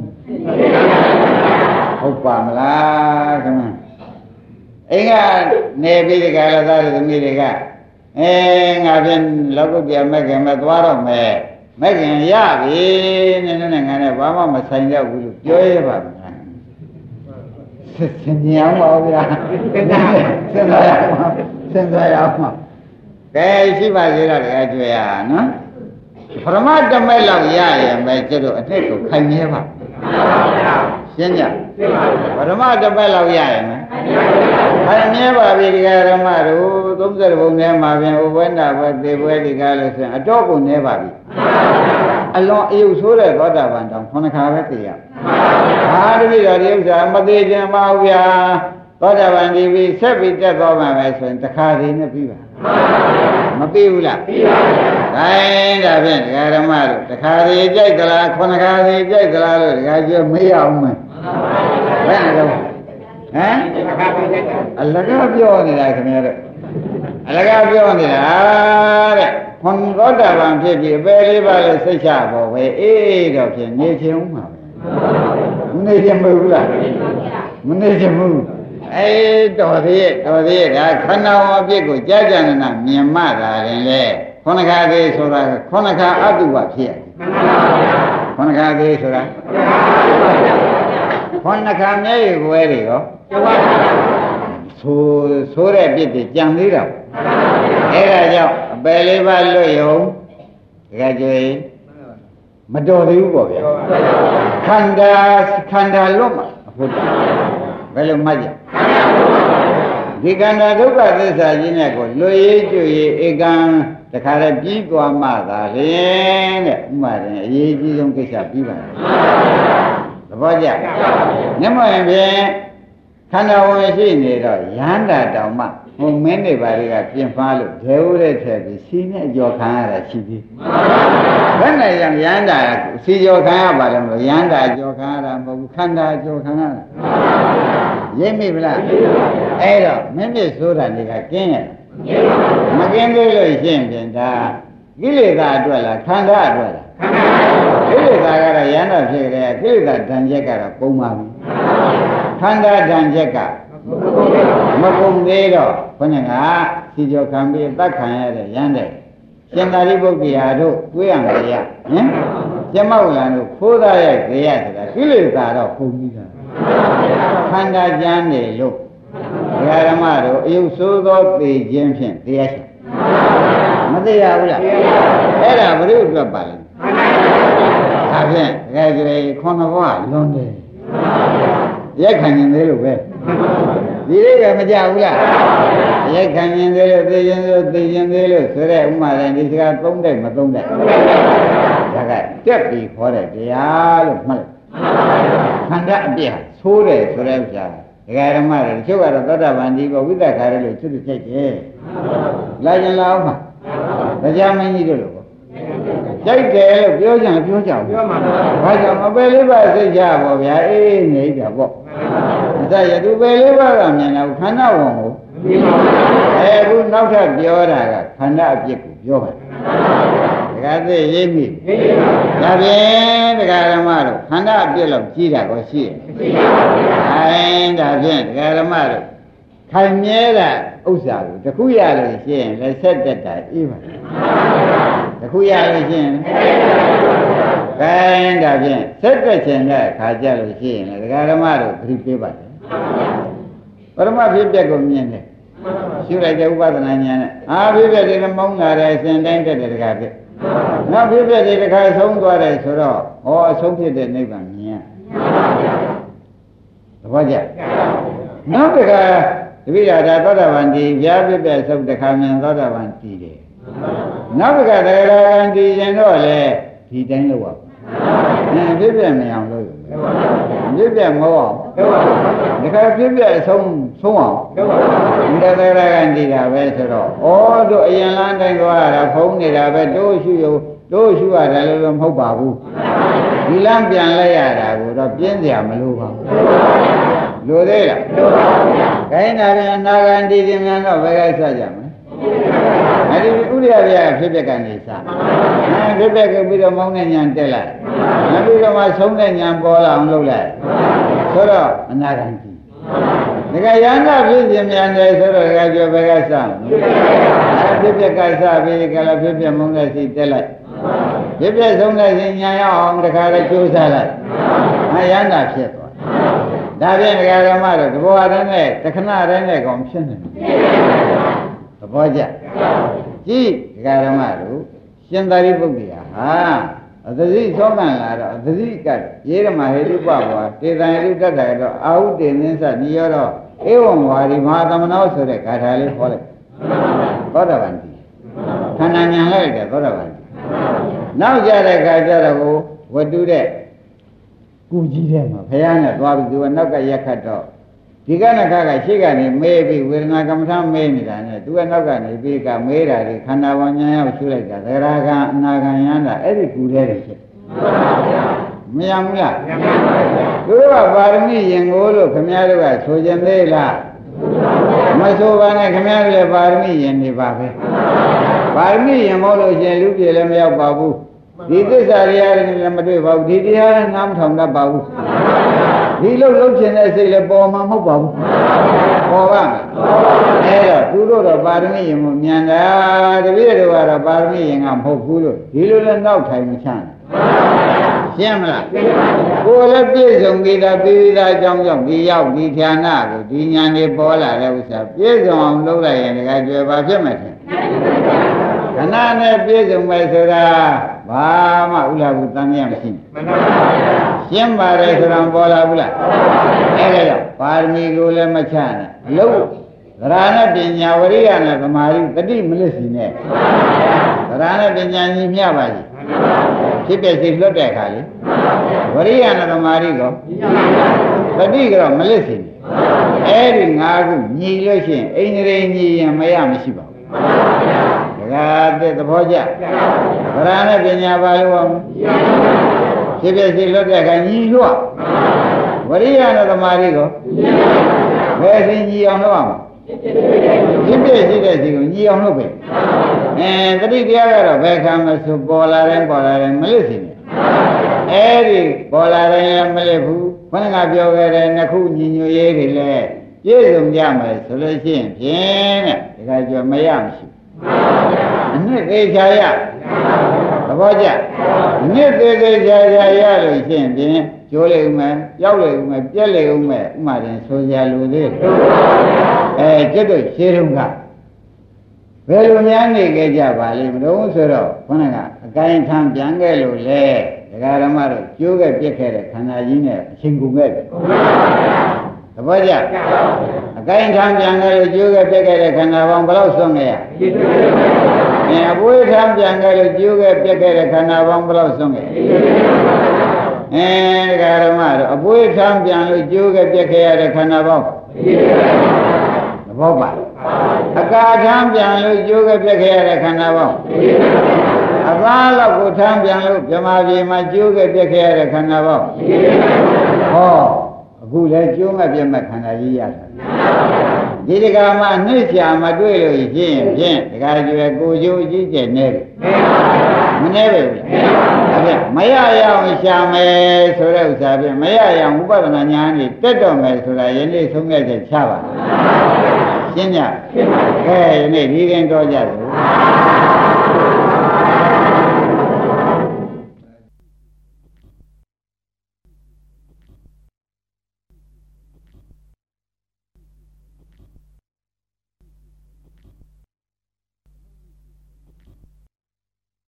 ဟုတ်ပါမလားခမအိမ်ကနေပြီးဒီကလာသားတွေသမီးတွေကအဲငါဖြင့်လောကုတ္တရာမဂ္ဂင်မဲ့သွားတော့မယ်မဂ္ဂင်ရပြီနဲ့နဲ့ငါနဲ့ဘာမှမဆိုင်တော့ဘူးလို့ပြောရပါမယ်စင်ញအောင်ပါဗျာစဉ်းစားရအောင်စဉ်းစားရအောင်ကဲရှိပါသေးတော့တကယ်ကြွရနော်ပရမတ္တမဲ့လောက်ရရင်ပဲကျတော့အနှစ်ကိုခိုင်မြဲပါရှင်းကြပရမတ္တမဲ့လောက်ရရင်ခိုင်မြဲပါပြီဒီကရမတို့သုံးဆယ်ဘုံထဲမှာပြင်ဥပ္ပန္နဘသေပွဲဒီကားလို့ဆိုရင်အတော့ကိုနေပါပြီအလွန်အယုဆိုးတဲ့သောတာပန်တောင်ခုနှစ်ခါပဲသိရဘာတပိတော်ဒီဥစ္စာမသေးခြင်းမဟုတ်ဗျာသောတာပန်ဒီပြီးဆက်ပြီးတက်သွားမှာပဲဆိုရင်တစ်ခါတည်းနဲ့ပြီးပါမပြီးဘူးလားပြီးပါဗျာဒါရင်ဒါဖြင့်ဒကာဓမ္မတို့တစ်ခါတည်းကြိုက်သလားခုနှစ်ခါတည်းကြိုက်သလားလို့ဒကာကျွမေးရအောင်မယ်ဘယ်နဲ့တော့ဟမ်အလကားပြောနေတာခင်ဗျားတို့အလကားပြောနေတာတဲ့ခွန်သောတာပန်ဖြစ်ပြီးအပေလေးပါလေစိတ်ချပေါ်ပဲအေးတော့ဖြင့်နေချင်းဦးမှာပဲမနေချင်ဘူးလားမနေချင်ဘူးအေးတော်သေးတော်သေးဒါခန္ဓာဝအပြစ်ကိုကြာကြာနာနာမြင်မှသာရင်လေခုနခါသေးဆိုတာခုနခါအတုပဖြစ်ရခုနခါသေးဆိုတာခုနခါမျက်ရည်ွယ်တွေရောဆိုဆိုတဲ့ပြစ်တွေကြံသေးတာအဲ့ဒါကြောင့်အပယ်လေးပါလွတ်ယုံတကယ်ကြွေမတော်သေးဘူးပေါ့ဗျာခန္ဓာခန္ဓာလွတ်မှာအဖို့ဘယ်လိုမှတ်ကြဒီခန္ဓာဒုက္ခသစ္စာကြီးနဲ့ကိုလွတ်ရေးကျွရေးဧကံတခါတည်းပြီးသွားမှသာလေတဲ့ဥမာရင်အရေးကြီးဆုံးကိစ္စပြီးပါမယ်သဘောကျမျက်မှောင်ဖြင့်ခန္ဓာဝင်ရှိနေတော့ရဟန္တာတောင်မှဟိုမင်းတွေဘာတွေကပြင်ဖားလို့ဒဲဦးတဲ့ထက်ပြီးစီနဲ့ကြော်ခံရတာရှိသေးဘယ်နဲ့ရရဟန္တာစီကြော်ခံရပါလဲမလို့ရဟန္တာကြော်ခံရတာမဟုတ်ဘူးခန္ဓာကြော်ခံရတာရိပ်မိဗလားအဲ့တော့မင်းမြစ်ဆိုတာတွေကကင်းရဲ့မကင်းသေးလို့ရှင်းပြန်ဒါကိလေသာအတွက်လားခန္ဓာအတွက်လားကိလေသာကတော့ရဟန္တာဖြစ်ကြတယ်ကိလေသာဓာန်ချက်ကတော့ပုံပါပြီခန္ဓာဓာန်ချက်ကမကုန်သေးတော့ခေါင်းကစီကြောခံပြီးတတ်ခံရတဲ့ရမ်းတဲ့ရှင်သာရိပုတ္တရာတို့တွေးရမယ်ရဟင်ကျမောက်လန်တို့ခိုးသားရဲ့ဇေယဆိုတာကိလေသာတော့ပုံပြီးတာခန္ဓာကြမ်းနေလို့ဒကာဓမ္မတို့အယုဆိုးသောသိခြင်းဖြင့်တရားရှိမသိရဘူးလားအဲ့ဒါဘုရုအတွက်ပါလဲဒါဖြင့်ဒကာကြီးခုနဘဝလွန်တယ်ရက်ခံနေသေးလို့ပဲဒီလေးကမကြဘူးလားရက်ခံနေသေးလို့သိရင်ဆိုသိရင်သေးလို့ဆိုတဲ့ဥမာတိုင်းဒီစကားသုံးတဲ့မသုံးတဲ့ဒါကတက်ပြီးခေါ်တဲ့တရားလို့မှတ်လိုက်ခန္ဓာအပြည့်ဆိုးတယ်ဆိုတဲ့ဥစ္စာဒကာဓမ္မတွေတချို့ကတော့သောတာပန်ဒီဘဝိသခါရလို့သူတို့ကြိုက်တယ်လာရင်လာအောင်ပါတရားမင်းကြီးတို့လို့ကြိုက်တယ်လို့ပြောကြပြောကြဘူးပြောမှာပါဘာကြောင့်မပယ်လေးပါစိတ်ကြပါဗျာအေးနေကြပေါ့ဒါရသူပယ်လေးပါကမြင်တော့ခန္ဓာဝန်ကိုအဲခုနောက်ထပ်ပြောတာကခန္ဓာအပြစ်ကိုပြောပါတယ်ဒကာသိရေးမိဒါဖြင့်ဒကာဓမ္မတို့ခန္ဓာအပြစ်လောက်ကြီးတာကိုရှိတယ်မရှိပါဘူးအဲဒါဖြင့်ဒကာဓမ္မတို့ခိုင်မြဲတာဥစ္စာကိုတခုရလို့ရှိရင်လက်ဆက်တက်တာအေးပါတခုရလို့ရှိရင်ခိုင်ဒါဖြင့်ဆက်တက်ခြင်းတဲ့ခါကြလို့ရှိရင်ဒကာဓမ္မတို့သတိပေးပါတယ်ပရမဖြစ်ပျက်ကိုမြင်တယ်ရှုလိုက်တဲ့ဥပဒနာဉာဏ်နဲ့အာဖြစ်ပျက်တွေမုန်းလာတဲ့အစဉ်တိုင်းတက်တဲ့ဒကာဖြစ်နောက်ဖြစ်ပျက်တွေတခါဆုံးသွားတယ်ဆိုတော့ဟောအဆုံးဖြစ်တဲ့နိဗ္ဗာန်မြင်ရသဘောကျနောက်တခါတပိဓာဒါသောတာပန်ဒီဗျာဖြစ်ပျက်ဆုံးတခါမြင်သောတာပန်တည်တယ်နောက်တစ်ခါတကယ်ကန်တည်ရင်တော့လေဒီတိုင်းလို့ပါအဲပြည့်ပြည့်မအောင်လို့ပြည့်ပြည့်မဟုတ်အောင်ဒီခါပြည့်ပြည့်အဆုံးဆုံးအောင်ဒီတကယ်ကန်တည်တာပဲဆိုတော့ဩတို့အရင်လမ်းတိုင်းသွားရတာဖုံးနေတာပဲတို့ရှုရုံတို့ရှုရတယ်လို့မဟုတ်ပါဘူးဒီလမ်းပြန်လိုက်ရတာကိုတော့ပြင်းစရာမလိုပါဘူးလိုသေးလားလိုပါဘူး။ခိုင်းတာပြန်အနာဂန်တည်ခြင်းများတော့ဘယ်ကဆက်ကြမလဲ။အဲဒီဥရိယပြဖြစ်ဖြစ်ကနေစ။အဲဖြစ်ဖြစ်ကပြီးတော့မောင်းတဲ့ညာတက်လိုက်။နောက်ပြီးတော့မှဆုံးတဲ့ညာပေါ်လာအောင်လုပ်လိုက်။ဆိုတော့အနာဂန်တည်။ဒါကယန္တာဖြစ်ခြင်းများတယ်ဆိုတော့ဒါကကြောဘယ်ကစ။အဲဖြစ်ဖြစ်ကစပြီးကလည်းဖြစ်ဖြစ်မောင်းတဲ့စီတက်လိုက်။ဖြစ်ဖြစ်ဆုံးတဲ့စီညာရအောင်တခါလည်းကြိုးစားလိုက်။အဲယန္တာဖြစ်သွား။ဒါပြန်ဒကာဓမ္မတို့တဘောရတဲ့နဲ့တခဏတည်းနဲ့ကောင်ဖြစ်နေတယ်သဘောကျကြည့်ဒကာဓမ္မတို့ရှင်သာရိပုတ္တရာဟာအသတိသောကံလာတော့အသတိကရေဓမ္မဟေတုပဘောတေတံဟေတုတတ်တယ်တော့အာဟုတေနင်းစညရောတော့ဧဝံဝါရီမဟာသမဏောဆိုတဲ့ဂါထာလေးဟောလိုက်သောတာပန်တိခန္ဓာဉာဏ်လိုက်တယ်သောတာပန်တိနောက်ကြတဲ့ခါကျတော့ဝတ္တုတဲ့ကူကြီးတဲ့မှာဘုရားနဲ့သွားပြီးသူကနောက်ကရက်ခတ်တော့ဒီကနခကရှေ့ကနေမေးပြီးဝေဒနာကမ္မထာမေးနေတာနဲ့သူကနောက်ကနေပြီးကမေးတာဒီခန္ဓာဝန်ညာရောက်ရှုလိုက်တာသရဂံအနာဂံယန္တာအဲ့ဒီကူတဲ့တွေဖြစ်မရဘူးလားမရပါဘူးသူတို့ကပါရမီရင်ကိုလို့ခမည်းတော်ကဆိုခြင်းသေးလားမဆိုပါနဲ့ခမည်းတော်လည်းပါရမီရင်နေပါပဲပါရမီရင်မဟုတ်လို့ရှင်လူပြေလည်းမရောက်ပါဘူးဒီသစ္စာတရားတွေလည်းမတွေ့ပါဘူးဒီတရားလည်းနားမထောင်တတ်ပါဘူးဒီလုံးလုံးချင်တဲ့စိတ်လည်းပေါ်မှာမဟုတ်ပါဘူးပေါ်ပါမယ်အဲ့တော့သူတို့တော့ပါရမီရင်မမြန်တာတပည့်တွေကတော့ပါရမီရင်ကမဟုတ်ဘူးလို့ဒီလိုလည်းနောက်ထိုင်မချမ်းရှင်းမလားကိုယ်လည်းပြည့်စုံပြီးသားပြီးသားအကြောင်းကြောင့်ဒီရောက်ဒီဌာနကိုဒီညာနေပေါ်လာတဲ့ဥစ္စာပြည့်စုံအောင်လုပ်လိုက်ရင်တကယ်ကျွယ်ပါဖြစ်မယ်ထင်ခဏနဲ့ပြည့်စုံမယ်ဆိုတာဘာမှဥလာဘူးတန်မြတ်မရှိဘူးမှန်ပါဗျာရှင်းပါတယ်ဆိုတော့ပေါ်လာဘူးလားအဲ့ဒါကြောင့်ပါရမီကိုလည်းမချနဲ့အလုံးသရဏပညာဝရိယနဲ့သမာဓိတတိမလစ်စီနဲ့သရဏပညာညီမျှပါစီဖြစ်ပြစီလွတ်တဲ့အခါလေဝရိယနဲ့သမာဓိကိုတတိကတော့မလစ်စီနဲ့အဲ့ဒီငါးခုညီလို့ရှိရင်အိန္ဒြေညီရင်မရမရှိပါဘူးဒါကတဲ့သဘောကျဗရဏပညာပါလို့အောင်ဖြစ်ဖြစ်စီလွတ်တဲ့အခါညီလွတ်ဝရိယနဲ့သမာဓိကိုဘယ်စီညီအောင်လုပ်အောင်ဖြစ်ဖြစ်စီတဲ့စီကိုညီအောင်လုပ်ပဲအဲတတိတရားကတော့ဘယ်ခါမှဆိုပေါ်လာတယ်ပေါ်လာတယ်မလစ်စီနဲ့အဲဒီပေါ်လာတယ်မလစ်ဘူးခဏကပြောခဲ့တဲ့နှစ်ခုညီညွတ်ရေးတွေလည်းပြည့်စုံကြမယ်ဆိုလို့ရှိရင်ဖြင့်တဲ့ဒါကကြောမရမရှိအနှစ်သေးချာရသဘောကျအနှစ်သေးသေးချာချာရလို့ရှိရင်ဖြင့်ကျိုးလေဦးမယ်ကြောက်လေဦးမယ်ပြက်လေဦးမယ်ဥမာရင်ဆိုကြလူသေးအဲကျွတ်တို့ရှင်းတုန်းကဘယ်လိုများနေကြကြပါလိမ့်မလို့ဆိုတော့ခေါင်းကအကိုင်းထမ်းပြန်ခဲ့လို့လေဒကာဓမ္မတို့ကျိုးခဲ့ပြက်ခဲ့တဲ့ခန္ဓာကြီးနဲ့အချင်းကုန်ခဲ့တယ်သဘောကျအကိုင်းထမ်းပြန်ခဲ့လို့ကျိုးခဲ့ပြက်ခဲ့တဲ့ခန္ဓာပေါင်းဘယ်လောက်ဆုံးခဲ့ရအဲအပွေးထမ်းပြန်ခဲ့လို့ကျိုးခဲ့ပြက်ခဲ့တဲ့ခန္ဓာပေါင်းဘယ်လောက်ဆုံးခဲ့အဲဒကာဓမ္မတို့အပွေးထမ်းပြန်လို့ကျိုးခဲ့ပြက်ခဲ့ရတဲ့ခန္ဓာပေါင်းသဘောပါအကာထမ်းပြန်လို့ကျိုးခဲ့ပြက်ခဲ့ရတဲ့ခန္ဓာပေါင်းအသားလောက်ကိုထမ်းပြန်လို့ဗြဟ္မာပြည်မှာကျိုးခဲ့ပြက်ခဲ့ရတဲ့ခန္ဓာပေါင်းဟောအခုလည်းကျိုးမဲ့ပြက်မဲ့ခန္ဓာကြီးရတယ်ဒီတကာမှနှိမ့်ချာမတွေ့လို့ရှိရင်ဖြင့်တကာကျွယ်ကိုကျိုးအကြီးကျယ်နေတယ်မနေပဲဘူးအဲ့ဒါမရရအောင်ရှာမယ်ဆိုတဲ့ဥစ္စာဖြင့်မရရအောင်ဥပဒနာညာနဲ့တက်တော့မယ်ဆိုတာယနေ့ဆုံးဖြတ်ချက်ချပါရှင်းကြရှင်းပါကဲယနေ့ဒီရင်တော့ကြတယ်